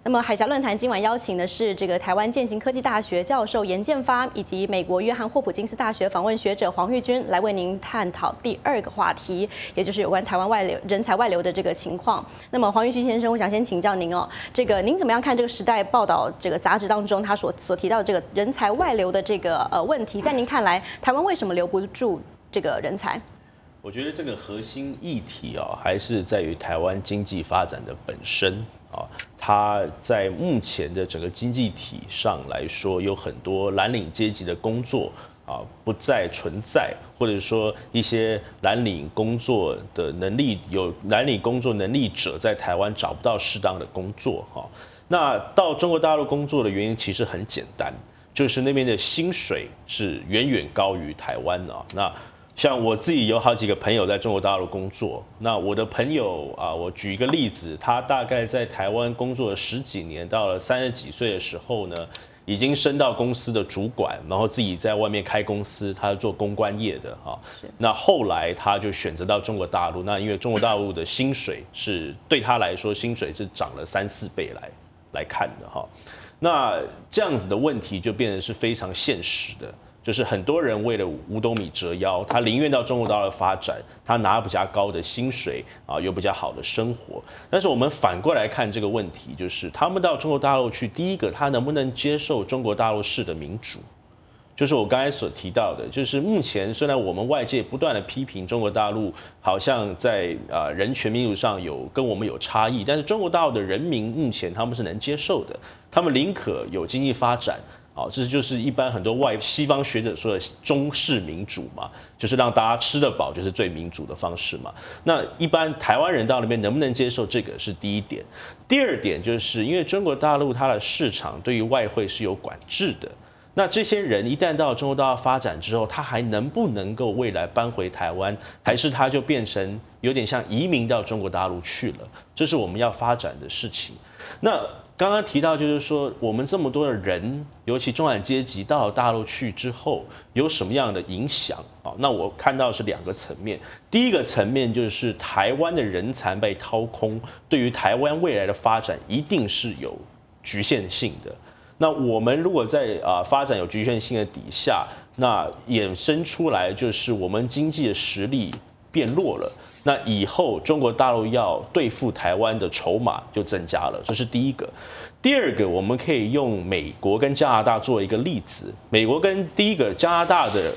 那么海峡论坛今晚邀请的是这个台湾健行科技大学教授严建发，以及美国约翰霍普金斯大学访问学者黄玉君，来为您探讨第2个话题，也就是有关台湾人才外流的这个情况。那么黄玉君先生，我想先请教您哦，您怎么样看这个《时代》报道这个杂志当中他所提到的这个人才外流的这个问题？在您看来，台湾为什么留不住这个人才？ 我觉得这个核心议题还是在于台湾经济发展的本身它在目前的整个经济体上来说，有很多蓝领阶级的工作不再存在，或者说一些蓝领工作的能力有蓝领工作能力者在台湾找不到适当的工作那到中国大陆工作的原因其实很简单，就是那边的薪水是远远高于台湾那像我自己有好几个朋友在中国大陆工作，那我的朋友我举一个例子，他大概在台湾工作了10几年，到了30几岁的时候呢，已经升到公司的主管，然后自己在外面开公司，他是做公关业的那后来他就选择到中国大陆，那因为中国大陆的薪水是对他来说薪水是涨了3、4倍来看的那这样子的问题就变成是非常现实的。就是很多人为了五斗米折腰，他宁愿到中国大陆发展，他拿比较高的薪水有比较好的生活。但是我们反过来看这个问题，就是他们到中国大陆去，第一个他能不能接受中国大陆式的民主？就是我刚才所提到的，就是目前虽然我们外界不断的批评中国大陆好像在人权民主上跟我们有差异，但是中国大陆的人民目前他们是能接受的，他们宁可有经济发展。这就是一般很多西方学者说的中式民主嘛，就是让大家吃得饱，就是最民主的方式嘛。那一般台湾人到那边能不能接受这个是第一点。第二点就是因为中国大陆它的市场对于外汇是有管制的，那这些人一旦到中国大陆发展之后，他还能不能够未来搬回台湾，还是他就变成有点像移民到中国大陆去了？这是我们要发展的事情。那刚刚提到就是说，我们这么多的人，尤其中产阶级到了大陆去之后，有什么样的影响那我看到是2个层面。第一个层面就是台湾的人才被掏空，对于台湾未来的发展一定是有局限性的。那我们如果在发展有局限性的底下，那衍生出来就是我们经济的实力变弱了，那以后中国大陆要对付台湾的筹码就增加了，这是第一个。第二个，我们可以用美国跟加拿大做一个例子。美国跟第一个加拿大的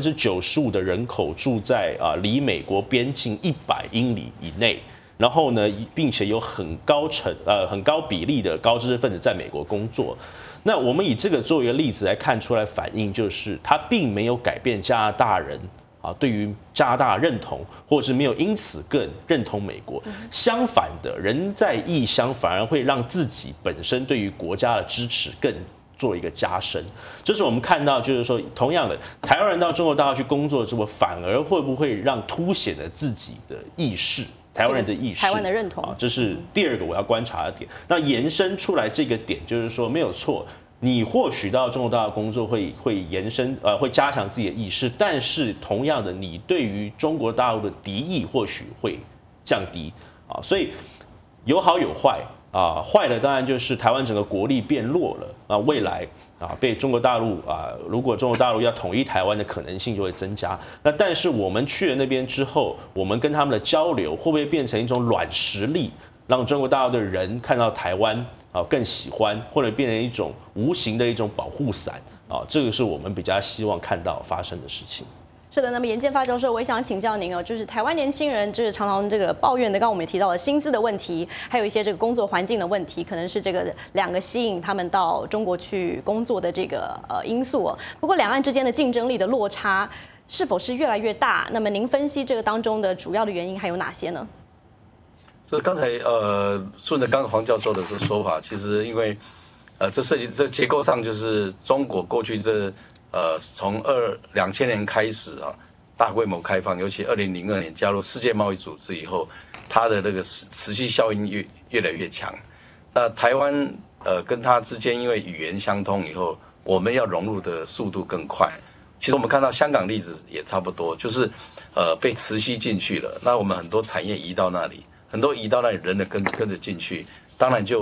95%的人口住在离美国边境100英里以内，然后呢，并且有很高比例的高知识分子在美国工作。那我们以这个作为一个例子来看出来反映，就是它并没有改变加拿大人对于加拿大认同，或者是没有因此更认同美国。相反的，人在异乡反而会让自己本身对于国家的支持更做一个加深。这是我们看到，就是说，同样的，台湾人到中国大陆去工作之后，反而会不会让凸显了自己的意识？台湾人的意识， 台湾的认同这是第二个我要观察的点。那延伸出来这个点，就是说没有错，你或许到中国大陆工作会延伸会加强自己的意识，但是同样的，你对于中国大陆的敌意或许会降低所以有好有坏坏的当然就是台湾整个国力变弱了未来被中国大陆如果中国大陆要统一台湾的可能性就会增加。那但是我们去了那边之后，我们跟他们的交流会不会变成一种软实力，让中国大陆的人看到台湾更喜欢，或者变成一种无形的一种保护伞这个是我们比较希望看到发生的事情。 是的，那么严建发教授，我也想请教您就是台湾年轻人就是常常这个抱怨的，刚刚我们也提到了薪资的问题，还有一些这个工作环境的问题，可能是这个2个吸引他们到中国去工作的这个因素不过两岸之间的竞争力的落差是否是越来越大？那么您分析这个当中的主要的原因还有哪些呢？ 所以刚才顺着刚刚黄教授的说法，其实因为这涉及这结构上就是中国过去从2000年开始大规模开放，尤其2002年加入世界贸易组织以后，它的那个持续效应越来越强。那台湾跟它之间因为语言相通以后，我们要融入的速度更快。其实我们看到香港例子也差不多，就是被磁吸进去了。那我们很多产业移到那里，很多移到那里人呢跟着进去，当然就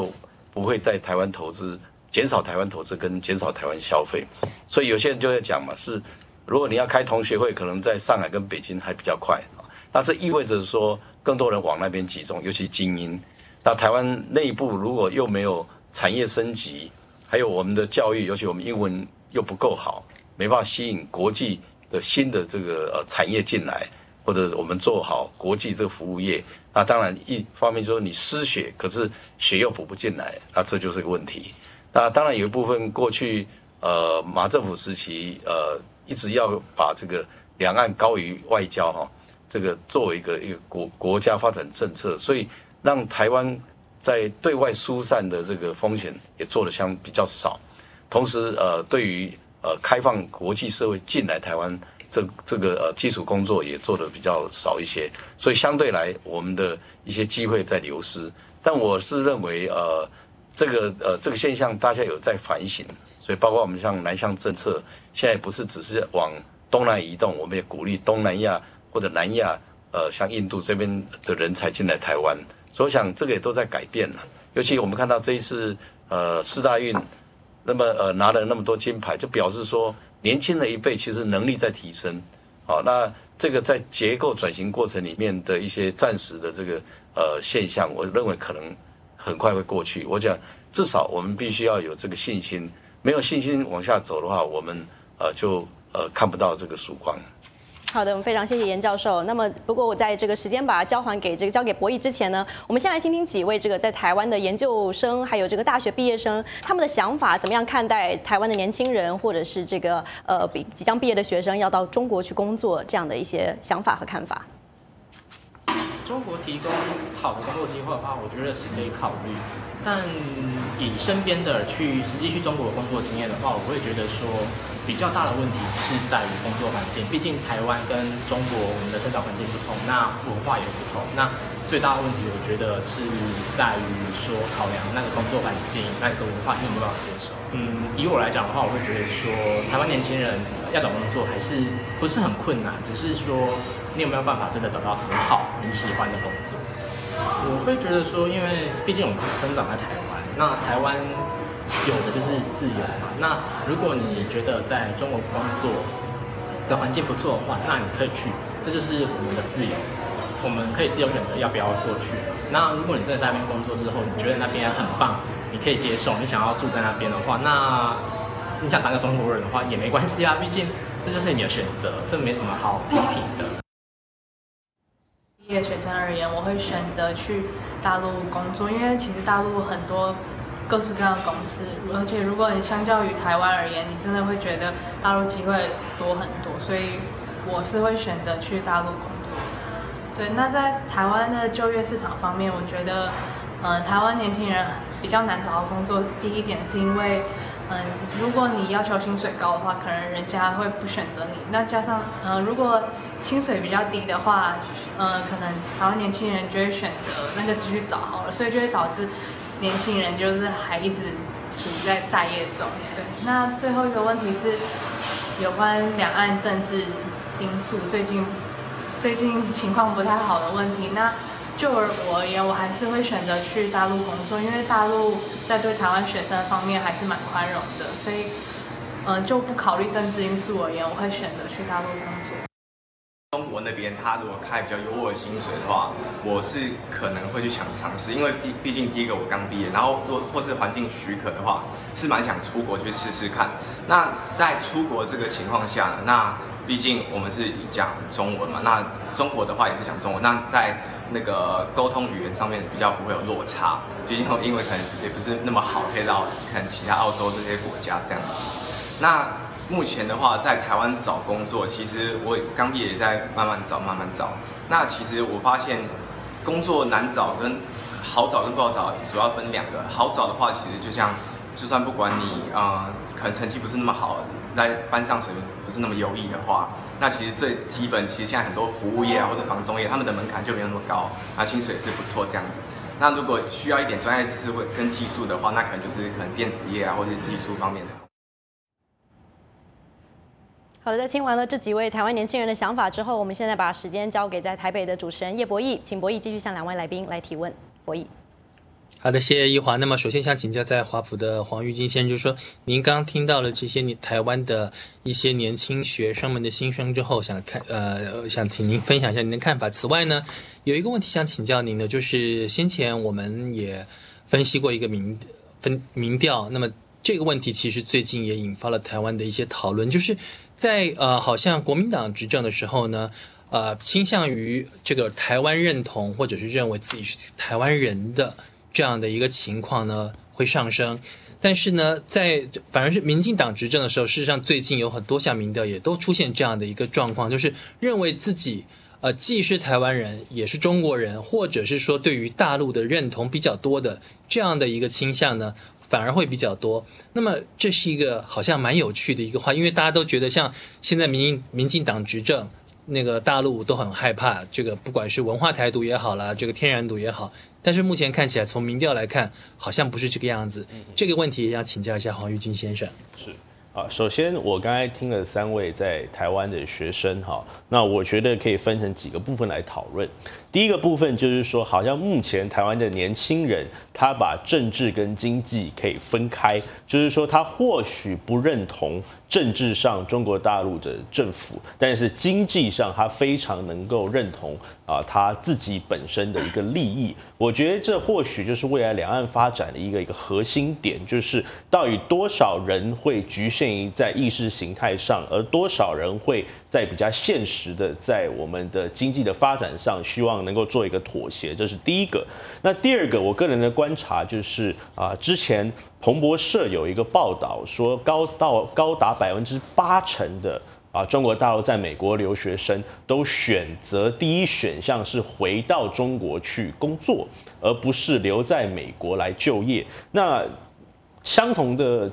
不会在台湾投资，减少台湾投资跟减少台湾消费。所以有些人就在讲嘛，是如果你要开同学会，可能在上海跟北京还比较快。那这意味着说，更多人往那边集中，尤其精英。那台湾内部如果又没有产业升级，还有我们的教育，尤其我们英文又不够好，没办法吸引国际的新的这个产业进来，或者我们做好国际这个服务业。那当然一方面就是你失血，可是血又补不进来，那这就是个问题。那当然有一部分过去马政府时期一直要把这个两岸高于外交这个作为一个国家发展政策，所以让台湾在对外疏散的这个风险也做得比较少。同时对于开放国际社会进来台湾这个基础工作也做得比较少一些，所以相对来我们的一些机会在流失。但我是认为这个现象大家有在反省，所以包括我们像南向政策，现在不是只是往东南移动，我们也鼓励东南亚或者南亚像印度这边的人才进来台湾，所以我想这个也都在改变了。尤其我们看到这一次世大运，那么拿了那么多金牌，就表示说年轻的一辈其实能力在提升。好，那这个在结构转型过程里面的一些暂时的这个现象，我认为可能很快会过去。我讲至少我们必须要有这个信心，没有信心往下走的话，我们就看不到这个曙光。 好的，我们非常谢谢严教授。那么，不过我在这个时间把它交给博弈之前呢，我们先来听听几位这个在台湾的研究生，还有这个大学毕业生，他们的想法怎么样看待台湾的年轻人，或者是这个即将毕业的学生要到中国去工作这样的一些想法和看法。 中国提供好的工作机会的话，我觉得是可以考虑。但以身边的实际去中国工作经验的话，我会觉得说比较大的问题是在于工作环境。毕竟台湾跟中国我们的生长环境不同，那文化也不同。那最大的问题，我觉得是在于说考量那个工作环境、那个文化你有没有办法接受。以我来讲的话，我会觉得说台湾年轻人要找工作还是不是很困难，只是说你有没有办法真的找到很好你喜欢的工作。我会觉得说，因为毕竟我们生长在台湾，那台湾有的就是自由嘛。那如果你觉得在中国工作的环境不错的话，那你可以去，这就是我们的自由，我们可以自由选择要不要过去。那如果你真的在那边工作之后，你觉得那边很棒，你可以接受，你想要住在那边的话，那你想当个中国人的话也没关系啊，毕竟这就是你的选择，这没什么好批评的。 毕业学生而言，我会选择去大陆工作，因为其实大陆很多各式各样的公司，而且如果你相较于台湾而言，你真的会觉得大陆机会多很多，所以我是会选择去大陆工作。对，那在台湾的就业市场方面，我觉得，台湾年轻人比较难找到工作。第一点是因为，如果你要求薪水高的话，可能人家会不选择你。那加上，如果薪水比较低的话，可能台湾年轻人就会选择那个继续找好了，所以就会导致年轻人就是还一直处于在待业中。对，那最后一个问题是有关两岸政治因素，最近情况不太好的问题。那就我而言，我还是会选择去大陆工作，因为大陆在对台湾学生方面还是蛮宽容的，所以就不考虑政治因素而言，我会选择去大陆工作。 中国那边他如果开比较优渥的薪水的话，我是可能会去想尝试，因为毕竟第一个我刚毕业，然后或是环境许可的话，是蛮想出国去试试看。那在出国这个情况下呢，那毕竟我们是讲中文嘛，那中国的话也是讲中文，那在那个沟通语言上面比较不会有落差，毕竟英文可能也不是那么好，可以到看其他澳洲这些国家这样子。那目前的话，在台湾找工作，其实我刚毕业也在慢慢找。那其实我发现，工作难找跟好找跟不好找，主要分两个。好找的话，其实就算不管你可能成绩不是那么好，在班上水平不是那么优异的话，那其实最基本，其实现在很多服务业啊或者房仲业，他们的门槛就没有那么高，那薪水也是不错这样子。那如果需要一点专业知识或跟技术的话，那可能就是电子业啊或者是技术方面的。 好的，在听完了这几位台湾年轻人的想法之后，我们现在把时间交给在台北的主持人叶博弈，请博弈继续向两位来宾来提问。博弈。 好的，谢谢一华。那么首先想请教在华府的黄玉金先生，就是说您刚听到了这些台湾的一些年轻学生们的心声之后，想请您分享一下您的看法。此外呢，有一个问题想请教您的，就是先前我们也分析过一个民调，那么这个问题其实最近也引发了台湾的一些讨论，就是在好像国民党执政的时候呢，倾向于这个台湾认同或者是认为自己是台湾人的这样的一个情况呢会上升，但是呢，反而是民进党执政的时候，事实上最近有很多项民调也都出现这样的一个状况，就是认为自己既是台湾人也是中国人，或者是说对于大陆的认同比较多的这样的一个倾向呢，反而会比较多。那么这是一个好像蛮有趣的一个话，因为大家都觉得像现在民进党执政，那个大陆都很害怕这个，不管是文化台独也好啦，这个天然独也好，但是目前看起来从民调来看好像不是这个样子。这个问题也要请教一下黄玉金先生。 是首先我刚才听了3位在台湾的学生那我觉得可以分成几个部分来讨论。第一个部分就是说，好像目前台湾的年轻人他把政治跟经济可以分开，就是说他或许不认同政治上中国大陆的政府，但是经济上他非常能够认同他自己本身的一个利益。我觉得这或许就是未来两岸发展的一个核心点，就是到底多少人会局限于在意识形态上，而多少人会在比较现实的在我们的经济的发展上希望能够做一个妥协，这是第一个。那第二个，我个人的观察就是之前彭博社有一个报道说，高达80%的中国大陆在美国留学生都选择第一选项是回到中国去工作，而不是留在美国来就业。那相同的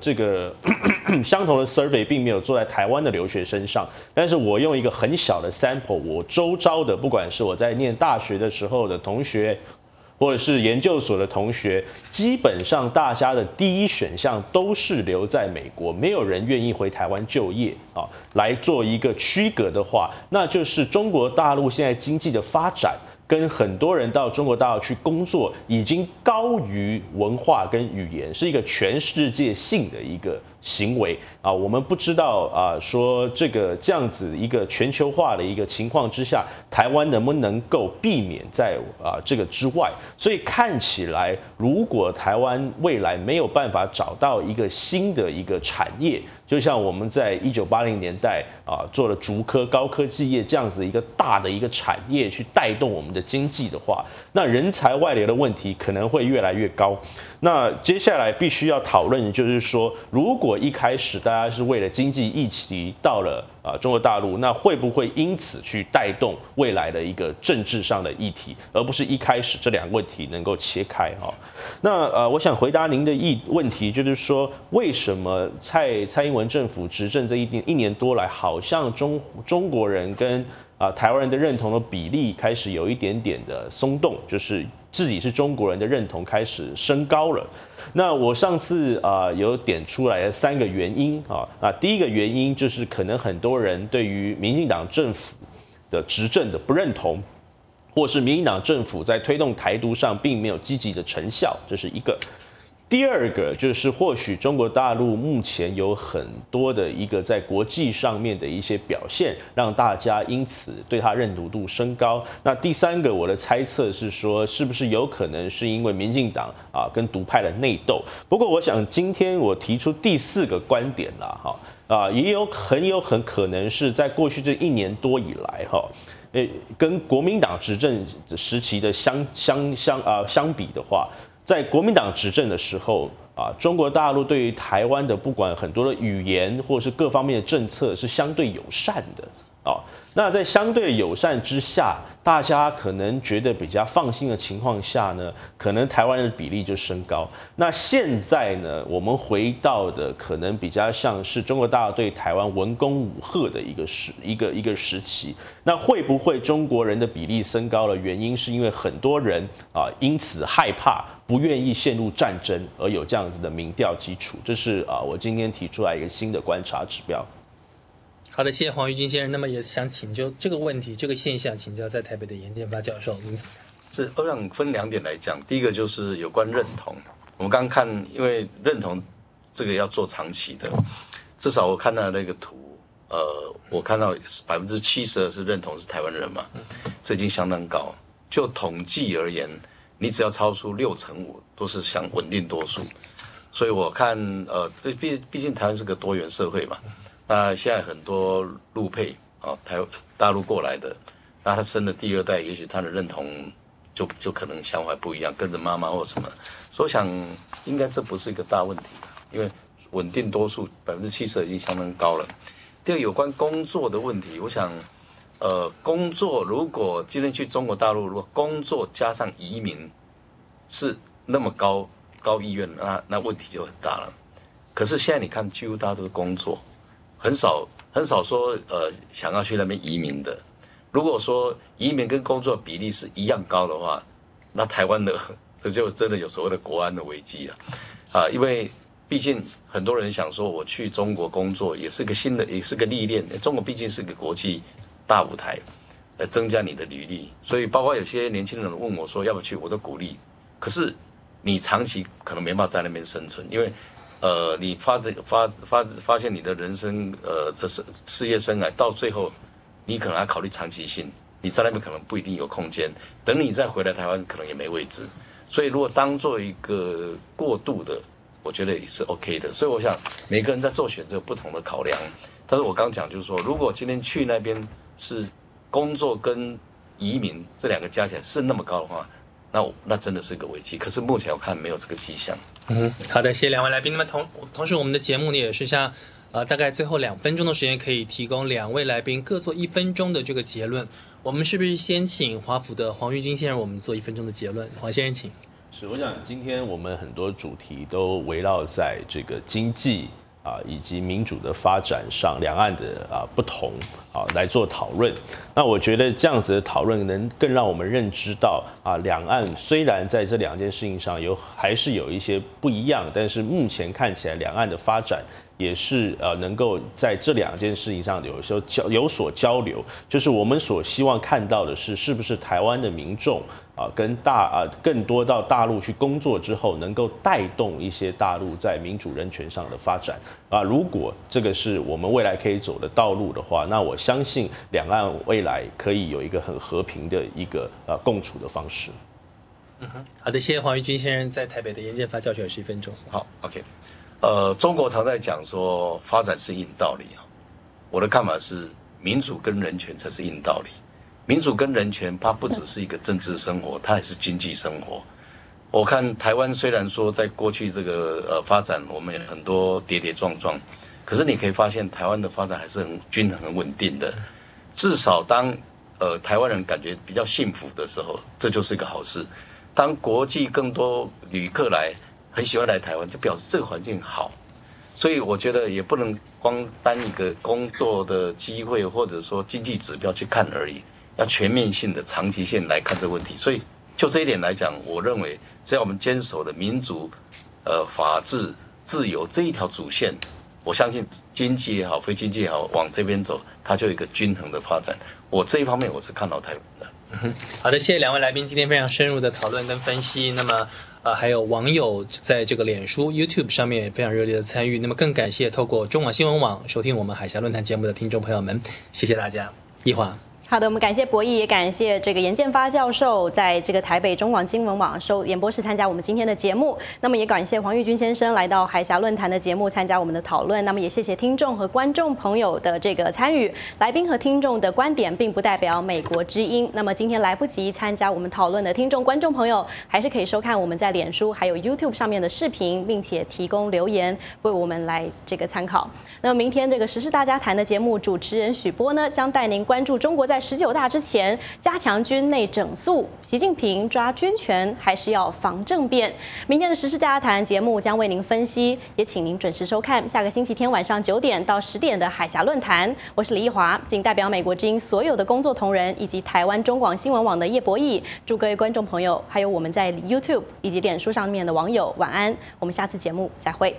survey 并没有做在台湾的留学生上，但是我用一个很小的 sample， 我周遭的不管是我在念大学的时候的同学，或者是研究所的同学，基本上大家的第一选项都是留在美国，没有人愿意回台湾就业来做一个区隔的话，那就是中国大陆现在经济的发展跟很多人到中国大陆去工作已经高于文化跟语言，是一个全世界性的一个行为我们不知道说这样子一个全球化的一个情况之下，台湾能不能够避免在这个之外。所以看起来，如果台湾未来没有办法找到一个新的一个产业，就像我们在1980年代做了竹科高科技业这样子一个大的一个产业去带动我们的经济的话，那人才外流的问题可能会越来越高。那接下来必须要讨论的就是说，如果一开始大家是为了经济议题到了中国大陆，那会不会因此去带动未来的一个政治上的议题，而不是一开始这两个问题能够切开那我想回答您的问题，就是说为什么蔡英文政府执政这一年多来，好像中国人跟台湾人的认同的比例开始有一点点的松动，就是自己是中国人的认同开始升高了。那我上次有点出来的3个原因第一个原因就是可能很多人对于民进党政府的执政的不认同，或是民进党政府在推动台独上并没有积极的成效，这是一个。第二个就是或许中国大陆目前有很多的一个在国际上面的一些表现，让大家因此对他认同度升高。那第三个我的猜测是说，是不是有可能是因为民进党跟独派的内斗？不过我想今天我提出第4个观点啦也很可能是在过去这1年多以来跟国民党执政时期的相比的话，在国民党执政的时候中国大陆对于台湾的不管很多的语言或是各方面的政策是相对友善的那在相对的友善之下，大家可能觉得比较放心的情况下呢，可能台湾的比例就升高。那现在呢，我们回到的可能比较像是中国大陆对台湾文攻武吓的一个时期。那会不会中国人的比例升高了？原因是因为很多人因此害怕，不愿意陷入战争，而有这样子的民调基础。这是我今天提出来一个新的观察指标。 好的，谢谢黄玉金先生。那么也想请就这个问题、这个现象请教在台北的严建发教授，您怎么看？ 是，我想分2点来讲。第一个就是有关认同。我们刚刚看，因为认同这个要做长期的，至少我看到那个图，我看到72%是认同是台湾人嘛，这已经相当高。就统计而言，你只要超出65%，都是像稳定多数。所以我看，毕竟台湾是个多元社会嘛，那现在很多陆配啊，大陆过来的，那他生了第2代，也许他的认同就可能想法不一样，跟着妈妈或什么。所以我想，应该这不是一个大问题，因为稳定多数70%已经相当高了。第二，有关工作的问题，我想，工作如果今天去中国大陆，如果工作加上移民是那么高意愿，那问题就很大了。可是现在你看，几乎大家都是工作，很少说想要去那边移民的。如果说移民跟工作比例是一样高的话，那台湾的这就真的有所谓的国安的危机啊！因为毕竟很多人想说，我去中国工作也是个也是个历练。中国毕竟是个国际大舞台，增加你的履历。所以包括有些年轻人问我说要不要去，我都鼓励。可是你长期可能没办法在那边生存，因为你发现你的人生这事业生涯到最后，你可能要考虑长期性。你在那边可能不一定有空间，等你再回来台湾，可能也没位置。所以如果当做一个过渡的，我觉得也是 OK 的。所以我想每个人在做选择不同的考量。但是我刚讲就是说，如果今天去那边是工作跟移民这2个加起来是那么高的话，那真的是个危机。可是目前我看没有这个迹象。 好的，谢谢2位来宾。那么同时我们的节目呢也是像大概最后2分钟的时间，可以提供2位来宾各做1分钟的这个结论。我们是不是先请华府的黄玉军先生，我们做1分钟的结论？黄先生，请。 是，我想今天我们很多主题都围绕在这个经济以及民主的发展上，两岸的不同来做讨论。那我觉得这样子的讨论能更让我们认知到两岸虽然在这2件事情上还是有一些不一样，但是目前看起来两岸的发展也是能够在这2件事情上有所交流，就是我们所希望看到的是不是台湾的民众跟更多到大陆去工作之后，能够带动一些大陆在民主人权上的发展如果这个是我们未来可以走的道路的话，那我相信两岸未来可以有一个很和平的一个共处的方式。 好的，谢谢黄玉军先生在台北的研究发教学21分钟。 好 ，OK。中国常在讲说发展是硬道理我的看法是民主跟人权才是硬道理。民主跟人权它不只是一个政治生活，它也是经济生活。我看台湾虽然说在过去这个发展我们有很多跌跌撞撞，可是你可以发现台湾的发展还是很均衡很稳定的。至少当台湾人感觉比较幸福的时候，这就是一个好事。当国际更多旅客来很喜欢来台湾，就表示这个环境好。所以我觉得也不能光单一个工作的机会或者说经济指标去看而已，要全面性的长期性来看这个问题。所以就这一点来讲，我认为只要我们坚守的民主、法治、自由这一条主线，我相信经济也好非经济也好往这边走，它就有一个均衡的发展。我这一方面我是看到台湾的。 好的，谢谢2位来宾今天非常深入的讨论跟分析。那么还有网友在这个脸书 YouTube 上面也非常热烈的参与。那么更感谢透过中广新闻网收听我们海峡论坛节目的听众朋友们，谢谢大家。奕华。 好的，我们感谢博弈，也感谢这个严建发教授在这个台北中广新闻网演播室参加我们今天的节目。那么也感谢黄玉军先生来到海峡论坛的节目参加我们的讨论。那么也谢谢听众和观众朋友的这个参与。来宾和听众的观点并不代表美国之音。那么今天来不及参加我们讨论的听众观众朋友，还是可以收看我们在脸书还有 YouTube 上面的视频，并且提供留言为我们来这个参考。那么明天这个时事大家谈的节目主持人许波呢，将带您关注中国在19大之前加强军内整肃，习近平抓军权还是要防政变？明天的时事大家谈节目将为您分析，也请您准时收看下个星期天晚上9点到10点的海峡论坛。我是李奕华，仅代表美国之音所有的工作同仁以及台湾中广新闻网的叶博弈，祝各位观众朋友还有我们在 YouTube 以及脸书上面的网友晚安。我们下次节目再会。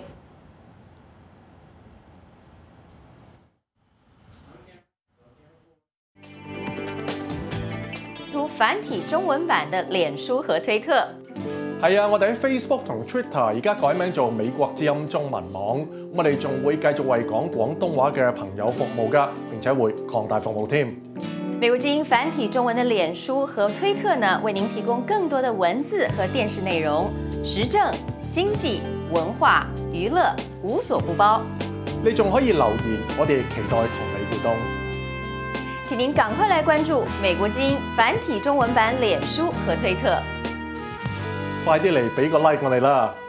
繁體中文版的臉書和推特。 係啊，我哋喺 Facebook 同 Twitter 而家改名做美國之音中文網，我哋仲會繼續為講廣東話嘅朋友服務㗎，並且會擴大服務添。 美國之音繁體中文的臉書和推特呢，為您提供更多的文字和電視內容，時政、經濟、文化、娛樂無所不包。 你仲可以留言，我哋期待同你互動。 請您趕快來關注美國之音繁體中文版臉書和推特。 快啲嚟俾個 like 我哋啦！